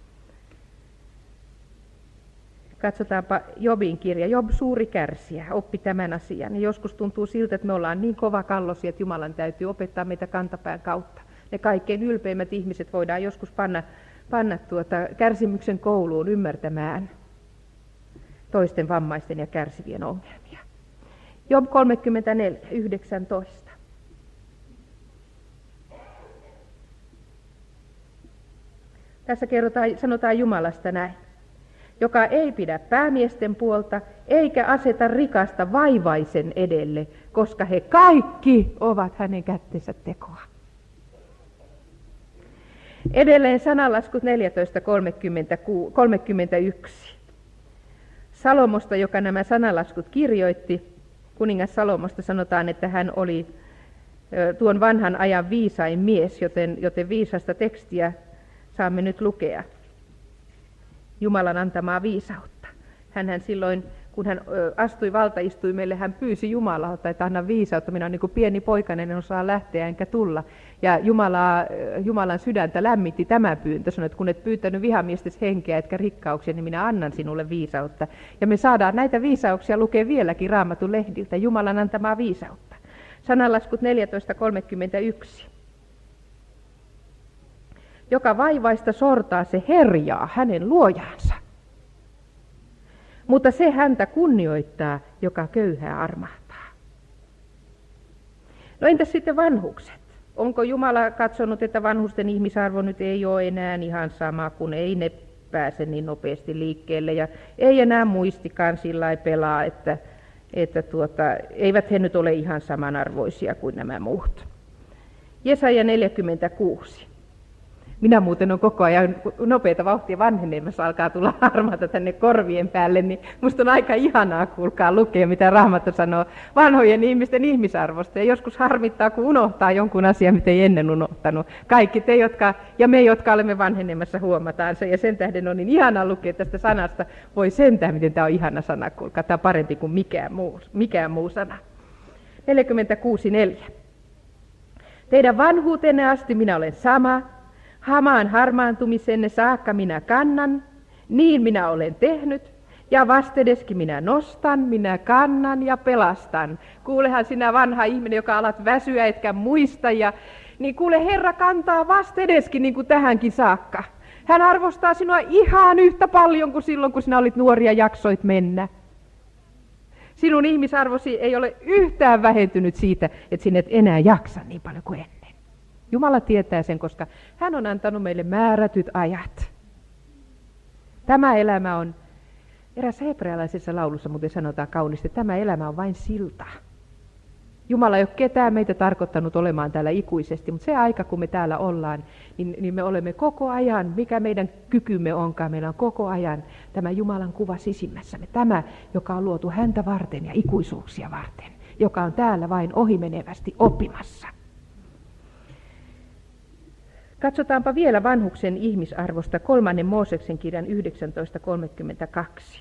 Katsotaanpa Jobin kirja. Job, suuri kärsijä, oppi tämän asian. Ja joskus tuntuu siltä, että me ollaan niin kova kallosia, että Jumalan täytyy opettaa meitä kantapään kautta. Ne kaikkein ylpeimmät ihmiset voidaan joskus panna, panna tuota kärsimyksen kouluun ymmärtämään toisten vammaisten ja kärsivien ongelmia. Job kolmekymmentäneljä, yhdeksäntoista. Tässä kerrotaan, sanotaan Jumalasta näin. Joka ei pidä päämiesten puolta, eikä aseta rikasta vaivaisen edelle, koska he kaikki ovat hänen kättensä tekoa. Edelleen sananlaskut neljätoista kolmekymmentäyksi. Salomosta, joka nämä sananlaskut kirjoitti, kuningas Salomosta sanotaan, että hän oli tuon vanhan ajan viisain mies, joten, joten viisasta tekstiä saamme nyt lukea. Jumalan antamaa viisautta. Hänhän silloin, kun hän astui valtaistuimelle, hän pyysi Jumalalta, että anna viisautta. Minä olen niin kuin pieni poikainen, en osaa lähteä enkä tulla. Ja Jumala, Jumalan sydäntä lämmitti tämä pyyntö. Sanoi, että kun et pyytänyt vihamiestes henkeä etkä rikkauksia, niin minä annan sinulle viisautta. Ja me saadaan näitä viisauksia lukea vieläkin Raamatun lehdiltä. Jumalan antamaa viisautta. Sananlaskut neljätoista kolmekymmentäyksi. Joka vaivaista sortaa, se herjaa hänen luojaansa. Mutta se häntä kunnioittaa, joka köyhää armahtaa. No entäs sitten vanhukset? Onko Jumala katsonut, että vanhusten ihmisarvo nyt ei ole enää ihan sama, kun ei ne pääse niin nopeasti liikkeelle ja ei enää muistikaan sillä lailla pelaa, että, että tuota, eivät he nyt ole ihan samanarvoisia kuin nämä muut. Jesaja neljäkymmentäkuusi. Minä muuten on koko ajan nopeita vauhtia vanhenemassa, alkaa tulla harmaata tänne korvien päälle, niin musta on aika ihanaa kuulkaa lukea, mitä Raamattu sanoo vanhojen ihmisten ihmisarvosta. Ja joskus harmittaa, kun unohtaa jonkun asian, mitä ei ennen unohtanut. Kaikki te, jotka, ja me, jotka olemme vanhenemassa, huomataan se. Ja sen tähden on niin ihanaa lukea tästä sanasta. Voi sentään, miten tämä on ihana sana, kuulkaa. Tämä on parempi kuin mikään muu, mikään muu sana. neljäkymmentäkuusi neljä. Teidän vanhuutenne asti minä olen sama. Hamaan harmaantumisenne saakka minä kannan, niin minä olen tehnyt, ja vastedeskin minä nostan, minä kannan ja pelastan. Kuulehan sinä vanha ihminen, joka alat väsyä etkä muista, ja, niin kuule Herra kantaa vastedeskin niin kuin tähänkin saakka. Hän arvostaa sinua ihan yhtä paljon kuin silloin, kun sinä olit nuori ja jaksoit mennä. Sinun ihmisarvosi ei ole yhtään vähentynyt siitä, että sinä et enää jaksa niin paljon kuin ennen. Jumala tietää sen, koska hän on antanut meille määrätyt ajat. Tämä elämä on, erässä hebrealaisessa laulussa muuten sanotaan kauniisti, että tämä elämä on vain silta. Jumala ei ole ketään meitä tarkoittanut olemaan täällä ikuisesti, mutta se aika, kun me täällä ollaan, niin, niin me olemme koko ajan, mikä meidän kykymme onkaan, meillä on koko ajan tämä Jumalan kuva sisimmässämme. Tämä, joka on luotu häntä varten ja ikuisuuksia varten, joka on täällä vain ohimenevästi oppimassa. Katsotaanpa vielä vanhuksen ihmisarvosta kolmannen Mooseksen kirjan yhdeksäntoista kolmekymmentäkaksi.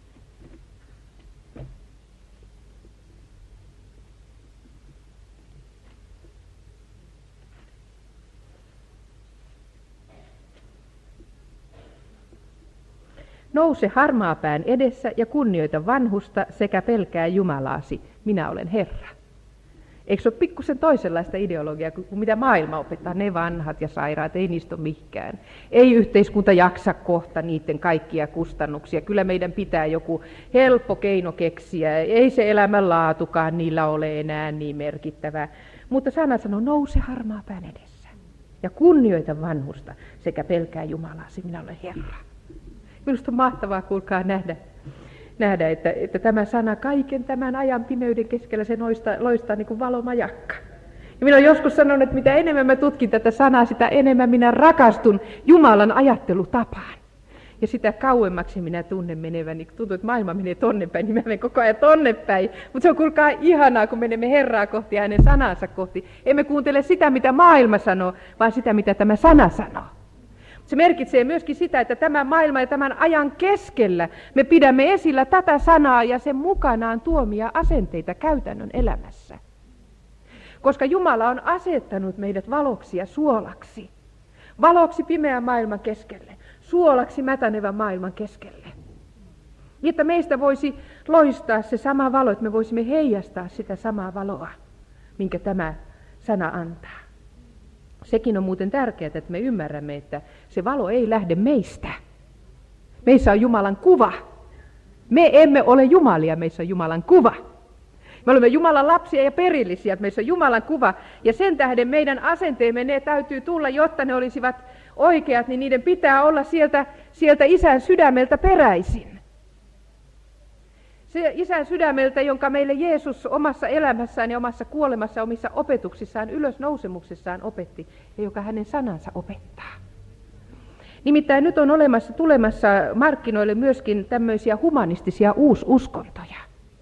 Nouse harmaapään edessä ja kunnioita vanhusta sekä pelkää Jumalaasi, minä olen Herra. Eikö se ole pikkusen toisenlaista ideologiaa kuin mitä maailma opettaa? Ne vanhat ja sairaat, ei niistä ole mikään. Ei yhteiskunta jaksa kohta niiden kaikkia kustannuksia. Kyllä meidän pitää joku helppo keino keksiä. Ei se elämänlaatukaan niillä ole enää niin merkittävää. Mutta sana sanoo, nouse harmaapään edessä ja kunnioita vanhusta sekä pelkää Jumalaasi, minä olen Herra. Minusta on mahtavaa, kuulkaa, nähdä. Nähdä, että, että tämä sana kaiken tämän ajan pimeyden keskellä se loistaa, loistaa niin kuin valomajakka. Ja minä olen joskus sanonut, että mitä enemmän mä tutkin tätä sanaa, sitä enemmän minä rakastun Jumalan ajattelutapaan. Ja sitä kauemmaksi minä tunnen menevän, niin tuntuu, että maailma menee tonne päin, niin mä menen koko ajan tonne päin. Mutta se on kuulkaa ihanaa, kun menemme Herraa kohti ja hänen sanansa kohti. Emme kuuntele sitä, mitä maailma sanoo, vaan sitä, mitä tämä sana sanoo. Se merkitsee myöskin sitä, että tämän maailman ja tämän ajan keskellä me pidämme esillä tätä sanaa ja sen mukanaan tuomia asenteita käytännön elämässä. Koska Jumala on asettanut meidät valoksi ja suolaksi. Valoksi pimeän maailman keskelle, suolaksi mätänevän maailman keskelle. Niin, että meistä voisi loistaa se sama valo, että me voisimme heijastaa sitä samaa valoa, minkä tämä sana antaa. Sekin on muuten tärkeää, että me ymmärrämme, että se valo ei lähde meistä. Meissä on Jumalan kuva. Me emme ole jumalia, meissä on Jumalan kuva. Me olemme Jumalan lapsia ja perillisiä, että meissä on Jumalan kuva. Ja sen tähden meidän asenteemme, ne täytyy tulla, jotta ne olisivat oikeat, niin niiden pitää olla sieltä, sieltä Isän sydämeltä peräisin. Se Isän sydämeltä, jonka meille Jeesus omassa elämässään ja omassa kuolemassaan, omissa opetuksissaan, ylösnousemuksessaan opetti, ja joka hänen sanansa opettaa. Nimittäin nyt on olemassa tulemassa markkinoille myöskin tämmöisiä humanistisia uususkontoja,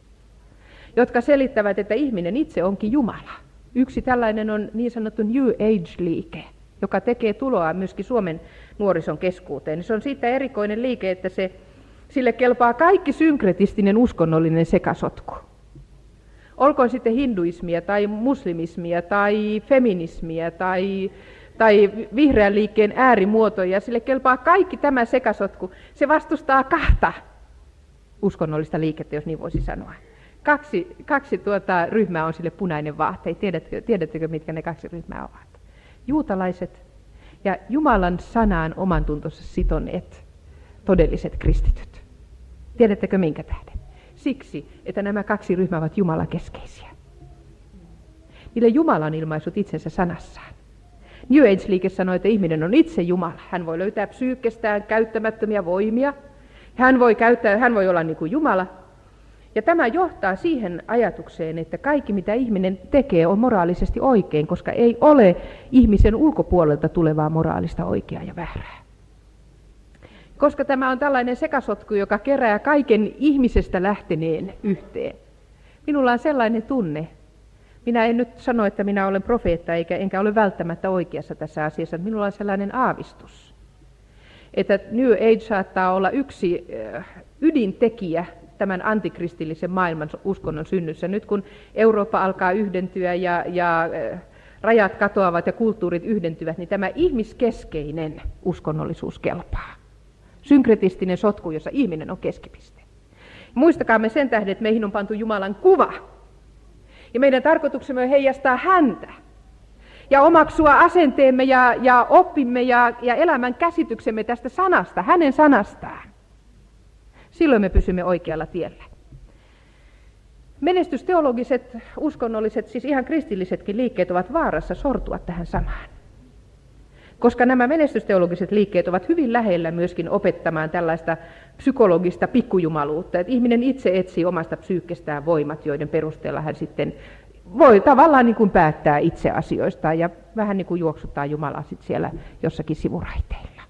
jotka selittävät, että ihminen itse onkin Jumala. Yksi tällainen on niin sanottu New Age-liike, joka tekee tuloa myöskin Suomen nuorison keskuuteen. Se on siitä erikoinen liike, että se sille kelpaa kaikki synkretistinen uskonnollinen sekasotku. Olkoon sitten hinduismia tai muslimismia tai feminismiä tai, tai vihreän liikkeen äärimuotoja. Sille kelpaa kaikki tämä sekasotku. Se vastustaa kahta uskonnollista liikettä, jos niin voisi sanoa. Kaksi, kaksi tuota ryhmää on sille punainen vaate. Tiedättekö, tiedättekö, mitkä ne kaksi ryhmää ovat? Juutalaiset ja Jumalan sanaan oman tuntonsa sitoneet todelliset kristityt. Tiedättekö minkä tähden? Siksi, että nämä kaksi ryhmää ovat Jumalakeskeisiä. Niille Jumala on ilmaissut itsensä sanassaan. New Age-liike sanoo, että ihminen on itse Jumala. Hän voi löytää psyykkestään käyttämättömiä voimia. Hän voi, käyttää, hän voi olla niin kuin Jumala. Ja tämä johtaa siihen ajatukseen, että kaikki mitä ihminen tekee on moraalisesti oikein, koska ei ole ihmisen ulkopuolelta tulevaa moraalista oikeaa ja väärää. Koska tämä on tällainen sekasotku, joka kerää kaiken ihmisestä lähteneen yhteen. Minulla on sellainen tunne. Minä en nyt sano, että minä olen profeetta, eikä, enkä ole välttämättä oikeassa tässä asiassa. Minulla on sellainen aavistus, että New Age saattaa olla yksi ydintekijä tämän antikristillisen maailman uskonnon synnyssä. Nyt kun Eurooppa alkaa yhdentyä ja, ja rajat katoavat ja kulttuurit yhdentyvät, niin tämä ihmiskeskeinen uskonnollisuus kelpaa. Synkretistinen sotku, jossa ihminen on keskipiste. Muistakaamme sen tähden, että meihin on pantu Jumalan kuva. Ja meidän tarkoituksemme on heijastaa häntä. Ja omaksua asenteemme ja, ja oppimme ja, ja elämän käsityksemme tästä sanasta, hänen sanastaan. Silloin me pysymme oikealla tiellä. Menestysteologiset, uskonnolliset, siis ihan kristillisetkin liikkeet ovat vaarassa sortua tähän samaan. Koska nämä menestysteologiset liikkeet ovat hyvin lähellä myöskin opettamaan tällaista psykologista pikkujumaluutta, että ihminen itse etsii omasta psyykkestään voimat, joiden perusteella hän sitten voi tavallaan niin kuin päättää itse asioistaan ja vähän niin kuin juoksuttaa Jumalaa sitten siellä jossakin sivuraiteilla.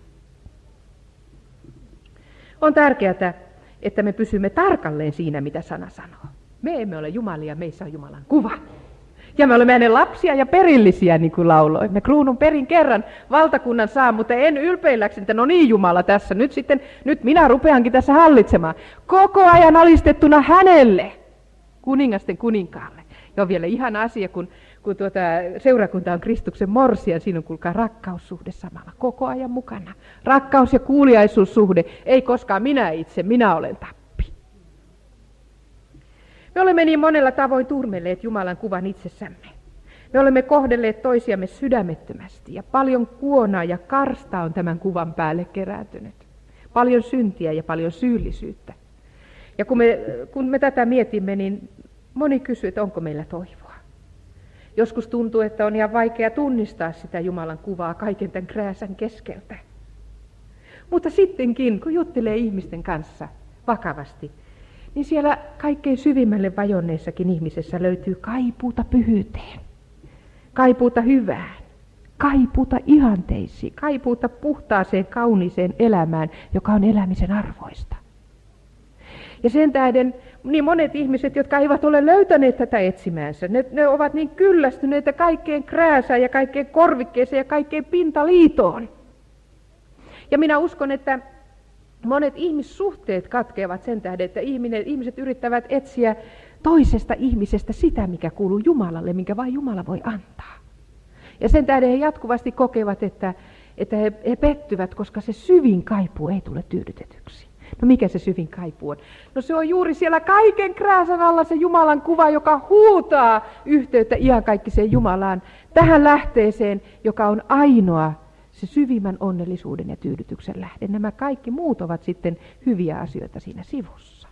On tärkeää, että me pysymme tarkalleen siinä, mitä sana sanoo. Me emme ole jumalia, meissä on Jumalan kuva. Ja me olemme hänen lapsia ja perillisiä, niin kuin lauloimme. Kruunun perin kerran valtakunnan saa, mutta en ylpeilläksi, että no niin Jumala tässä, nyt sitten, nyt minä rupeankin tässä hallitsemaan. Koko ajan alistettuna hänelle, kuningasten kuninkaalle. Ja on vielä ihana asia, kun, kun tuota, seurakunta on Kristuksen morsia, siinä on kuulkaa rakkaussuhde samalla, koko ajan mukana. Rakkaus- ja kuuliaisuussuhde, ei koskaan minä itse, minä olen tappi. Me olemme niin monella tavoin turmelleet Jumalan kuvan itsessämme. Me olemme kohdelleet toisiamme sydämettömästi ja paljon kuonaa ja karsta on tämän kuvan päälle kerääntynyt. Paljon syntiä ja paljon syyllisyyttä. Ja kun me, kun me tätä mietimme, niin moni kysyy, että onko meillä toivoa. Joskus tuntuu, että on ihan vaikea tunnistaa sitä Jumalan kuvaa kaiken tämän krääsän keskeltä. Mutta sittenkin, kun juttelee ihmisten kanssa vakavasti, niin siellä kaikkein syvimmälle vajonneessakin ihmisessä löytyy kaipuuta pyhyyteen, kaipuuta hyvään, kaipuuta ihanteisiin, kaipuuta puhtaaseen, kauniiseen elämään, joka on elämisen arvoista. Ja sen tähden niin monet ihmiset, jotka eivät ole löytäneet tätä etsimäänsä, ne, ne ovat niin kyllästyneitä kaikkeen krääsään ja kaikkeen korvikkeeseen ja kaikkeen pintaliitoon. Ja minä uskon, että monet ihmissuhteet katkeavat sen tähden, että ihminen, ihmiset yrittävät etsiä toisesta ihmisestä sitä, mikä kuuluu Jumalalle, minkä vain Jumala voi antaa. Ja sen tähden he jatkuvasti kokevat, että, että he, he pettyvät, koska se syvin kaipuu ei tule tyydytetyksi. No mikä se syvin kaipuu on? No se on juuri siellä kaiken krääsän alla se Jumalan kuva, joka huutaa yhteyttä iankaikkiseen Jumalaan, tähän lähteeseen, joka on ainoa se syvimmän onnellisuuden ja tyydytyksen lähde. Nämä kaikki muut ovat sitten hyviä asioita siinä sivussa.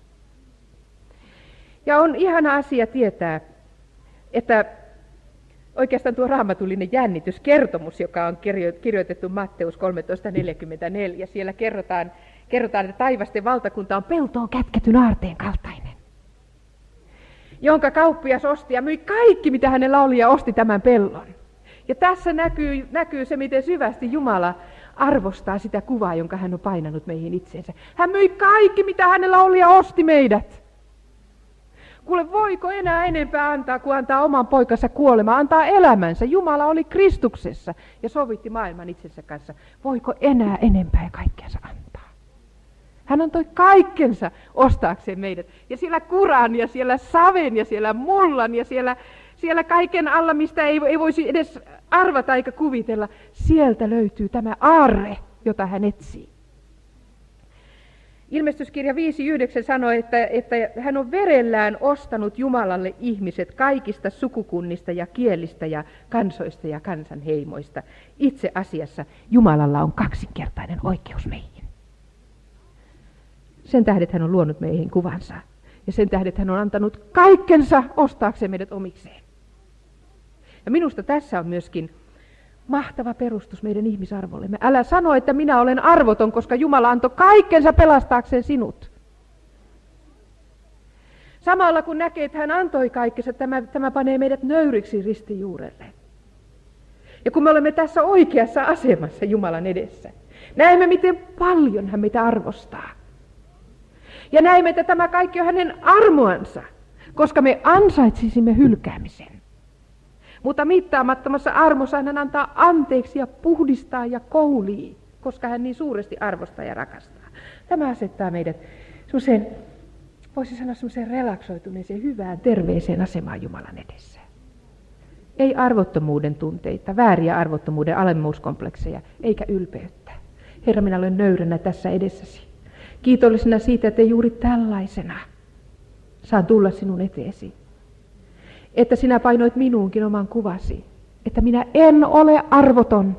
Ja on ihana asia tietää, että oikeastaan tuo raamatullinen jännityskertomus, joka on kirjoitettu Matteus kolmetoista neljäkymmentäneljä, siellä kerrotaan, kerrotaan, että taivasten valtakunta on peltoon kätketyn aarteen kaltainen, jonka kauppias osti ja myi kaikki, mitä hänellä oli, ja osti tämän pellon. Ja tässä näkyy, näkyy se, miten syvästi Jumala arvostaa sitä kuvaa, jonka hän on painanut meihin itseensä. Hän myi kaikki, mitä hänellä oli, ja osti meidät. Kuule, voiko enää enempää antaa, kuin antaa oman poikansa kuolema, antaa elämänsä. Jumala oli Kristuksessa ja sovitti maailman itsensä kanssa. Voiko enää enempää ja kaikkensa antaa? Hän antoi kaikkensa ostaakseen meidät. Ja siellä kuran ja siellä saven ja siellä mullan ja siellä, siellä kaiken alla, mistä ei, ei voisi edes arvata eikä kuvitella, sieltä löytyy tämä aarre, jota hän etsii. Ilmestyskirja viisi yhdeksän sanoo, että, että hän on verellään ostanut Jumalalle ihmiset kaikista sukukunnista ja kielistä ja kansoista ja kansanheimoista. Itse asiassa Jumalalla on kaksinkertainen oikeus meihin. Sen tähdet hän on luonut meihin kuvansa ja sen tähdet hän on antanut kaikkensa ostaakseen meidät omikseen. Ja minusta tässä on myöskin mahtava perustus meidän ihmisarvollemme. Älä sano, että minä olen arvoton, koska Jumala antoi kaikkensa pelastaakseen sinut. Samalla kun näkee, että hän antoi kaikkensa, tämä, tämä panee meidät nöyriksi ristin juurelle. Ja kun me olemme tässä oikeassa asemassa Jumalan edessä, näemme, miten paljon hän meitä arvostaa. Ja näemme, että tämä kaikki on hänen armoansa, koska me ansaitsisimme hylkäämisen. Mutta mittaamattomassa armossa hän antaa anteeksi ja puhdistaa ja koulii, koska hän niin suuresti arvostaa ja rakastaa. Tämä asettaa meidät semmoiseen, voisi sanoa semmoiseen relaksoituneeseen, hyvään, terveeseen asemaan Jumalan edessä. Ei arvottomuuden tunteita, vääriä arvottomuuden alemmuuskomplekseja, eikä ylpeyttä. Herra, minä olen nöyränä tässä edessäsi. Kiitollisena siitä, että juuri tällaisena saan tulla sinun eteesi. Että sinä painoit minuunkin oman kuvasi, että minä en ole arvoton.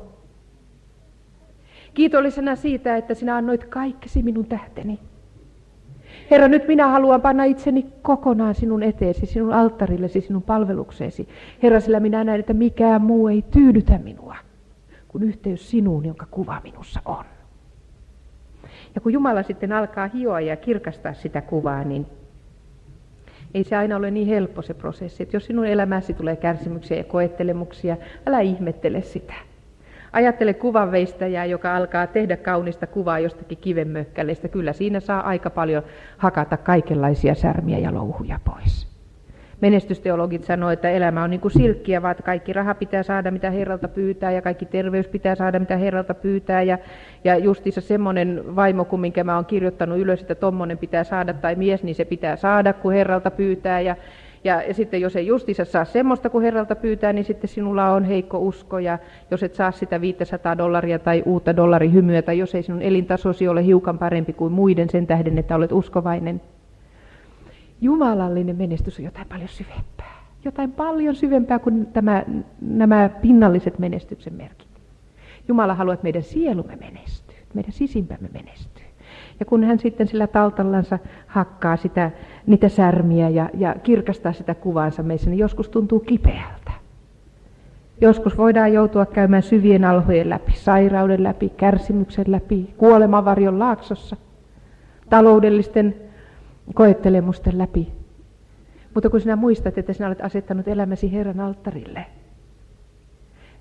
Kiitollisena siitä, että sinä annoit kaikkesi minun tähteni. Herra, nyt minä haluan panna itseni kokonaan sinun eteesi, sinun alttarillesi, sinun palvelukseesi. Herra, sillä minä näen, että mikään muu ei tyydytä minua kuin yhteys sinuun, jonka kuva minussa on. Ja kun Jumala sitten alkaa hioa ja kirkastaa sitä kuvaa, niin ei se aina ole niin helppo se prosessi, että jos sinun elämäsi tulee kärsimyksiä ja koettelemuksia, älä ihmettele sitä. Ajattele kuvanveistäjää, joka alkaa tehdä kaunista kuvaa jostakin kivenmöhkäleistä. Kyllä siinä saa aika paljon hakata kaikenlaisia särmiä ja louhuja pois. Menestysteologit sanoo, että elämä on niin kuin silkkiä, vaan kaikki raha pitää saada, mitä Herralta pyytää, ja kaikki terveys pitää saada, mitä Herralta pyytää. Ja, ja justiinsa semmoinen vaimo, kun minkä mä oon kirjoittanut ylös, että tommonen pitää saada, tai mies, niin se pitää saada, kun Herralta pyytää. Ja, ja, ja sitten jos ei justiinsa saa semmoista, kun Herralta pyytää, niin sitten sinulla on heikko usko. Ja jos et saa sitä viisisataa dollaria tai uutta dollarihymyä, tai jos ei sinun elintasosi ole hiukan parempi kuin muiden sen tähden, että olet uskovainen. Jumalallinen menestys on jotain paljon syvempää. Jotain paljon syvempää kuin tämä, nämä pinnalliset menestyksen merkit. Jumala haluaa, että meidän sielumme menestyy, meidän sisimpämme menestyy. Ja kun hän sitten sillä taltallansa hakkaa sitä, niitä särmiä ja, ja kirkastaa sitä kuvaansa meissä, niin joskus tuntuu kipeältä. Joskus voidaan joutua käymään syvien alhojen läpi, sairauden läpi, kärsimyksen läpi, kuolemanvarjon laaksossa, taloudellisten koettelemusten läpi. Mutta kun sinä muistat, että sinä olet asettanut elämäsi Herran alttarille,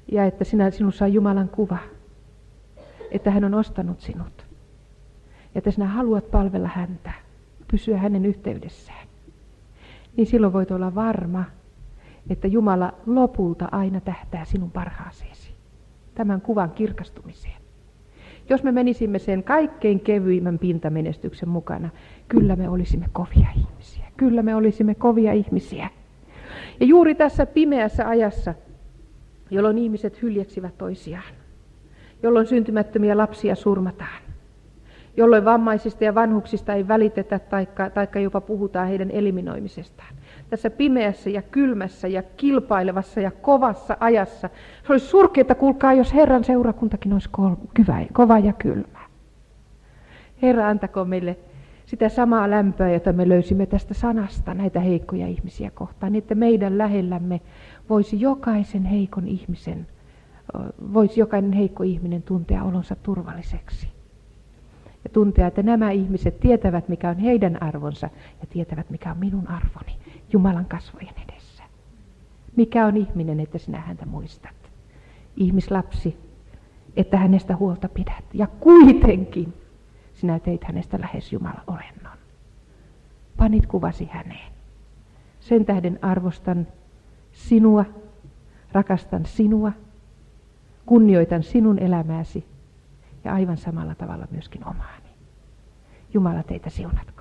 Ja että sinä, sinussa on Jumalan kuva. Että hän on ostanut sinut. Ja että sinä haluat palvella häntä, pysyä hänen yhteydessään. Niin silloin voit olla varma, että Jumala lopulta aina tähtää sinun parhaaseesi. Tämän kuvan kirkastumiseen. Jos me menisimme sen kaikkein kevyimmän pintamenestyksen mukana, kyllä me olisimme kovia ihmisiä. Kyllä me olisimme kovia ihmisiä. Ja juuri tässä pimeässä ajassa, jolloin ihmiset hyljeksivät toisiaan, jolloin syntymättömiä lapsia surmataan, jolloin vammaisista ja vanhuksista ei välitetä taikka, taikka jopa puhutaan heidän eliminoimisestaan. Tässä pimeässä ja kylmässä ja kilpailevassa ja kovassa ajassa. Se olisi surkeaa, kuulkaa, jos Herran seurakuntakin olisi kova ja kylmä. Herra, antakoon meille sitä samaa lämpöä, jota me löysimme tästä sanasta näitä heikkoja ihmisiä kohtaan, niin että meidän lähellämme voisi jokaisen heikon ihmisen, voisi jokainen heikko ihminen tuntea olonsa turvalliseksi. Ja tuntea, että nämä ihmiset tietävät, mikä on heidän arvonsa ja tietävät, mikä on minun arvoni Jumalan kasvojen edessä. Mikä on ihminen, että sinä häntä muistat? Ihmislapsi, että hänestä huolta pidät. Ja kuitenkin sinä teit hänestä lähes Jumalan olennon. Panit kuvasi häneen. Sen tähden arvostan sinua, rakastan sinua, kunnioitan sinun elämääsi ja aivan samalla tavalla myöskin omaani. Jumala teitä siunatko.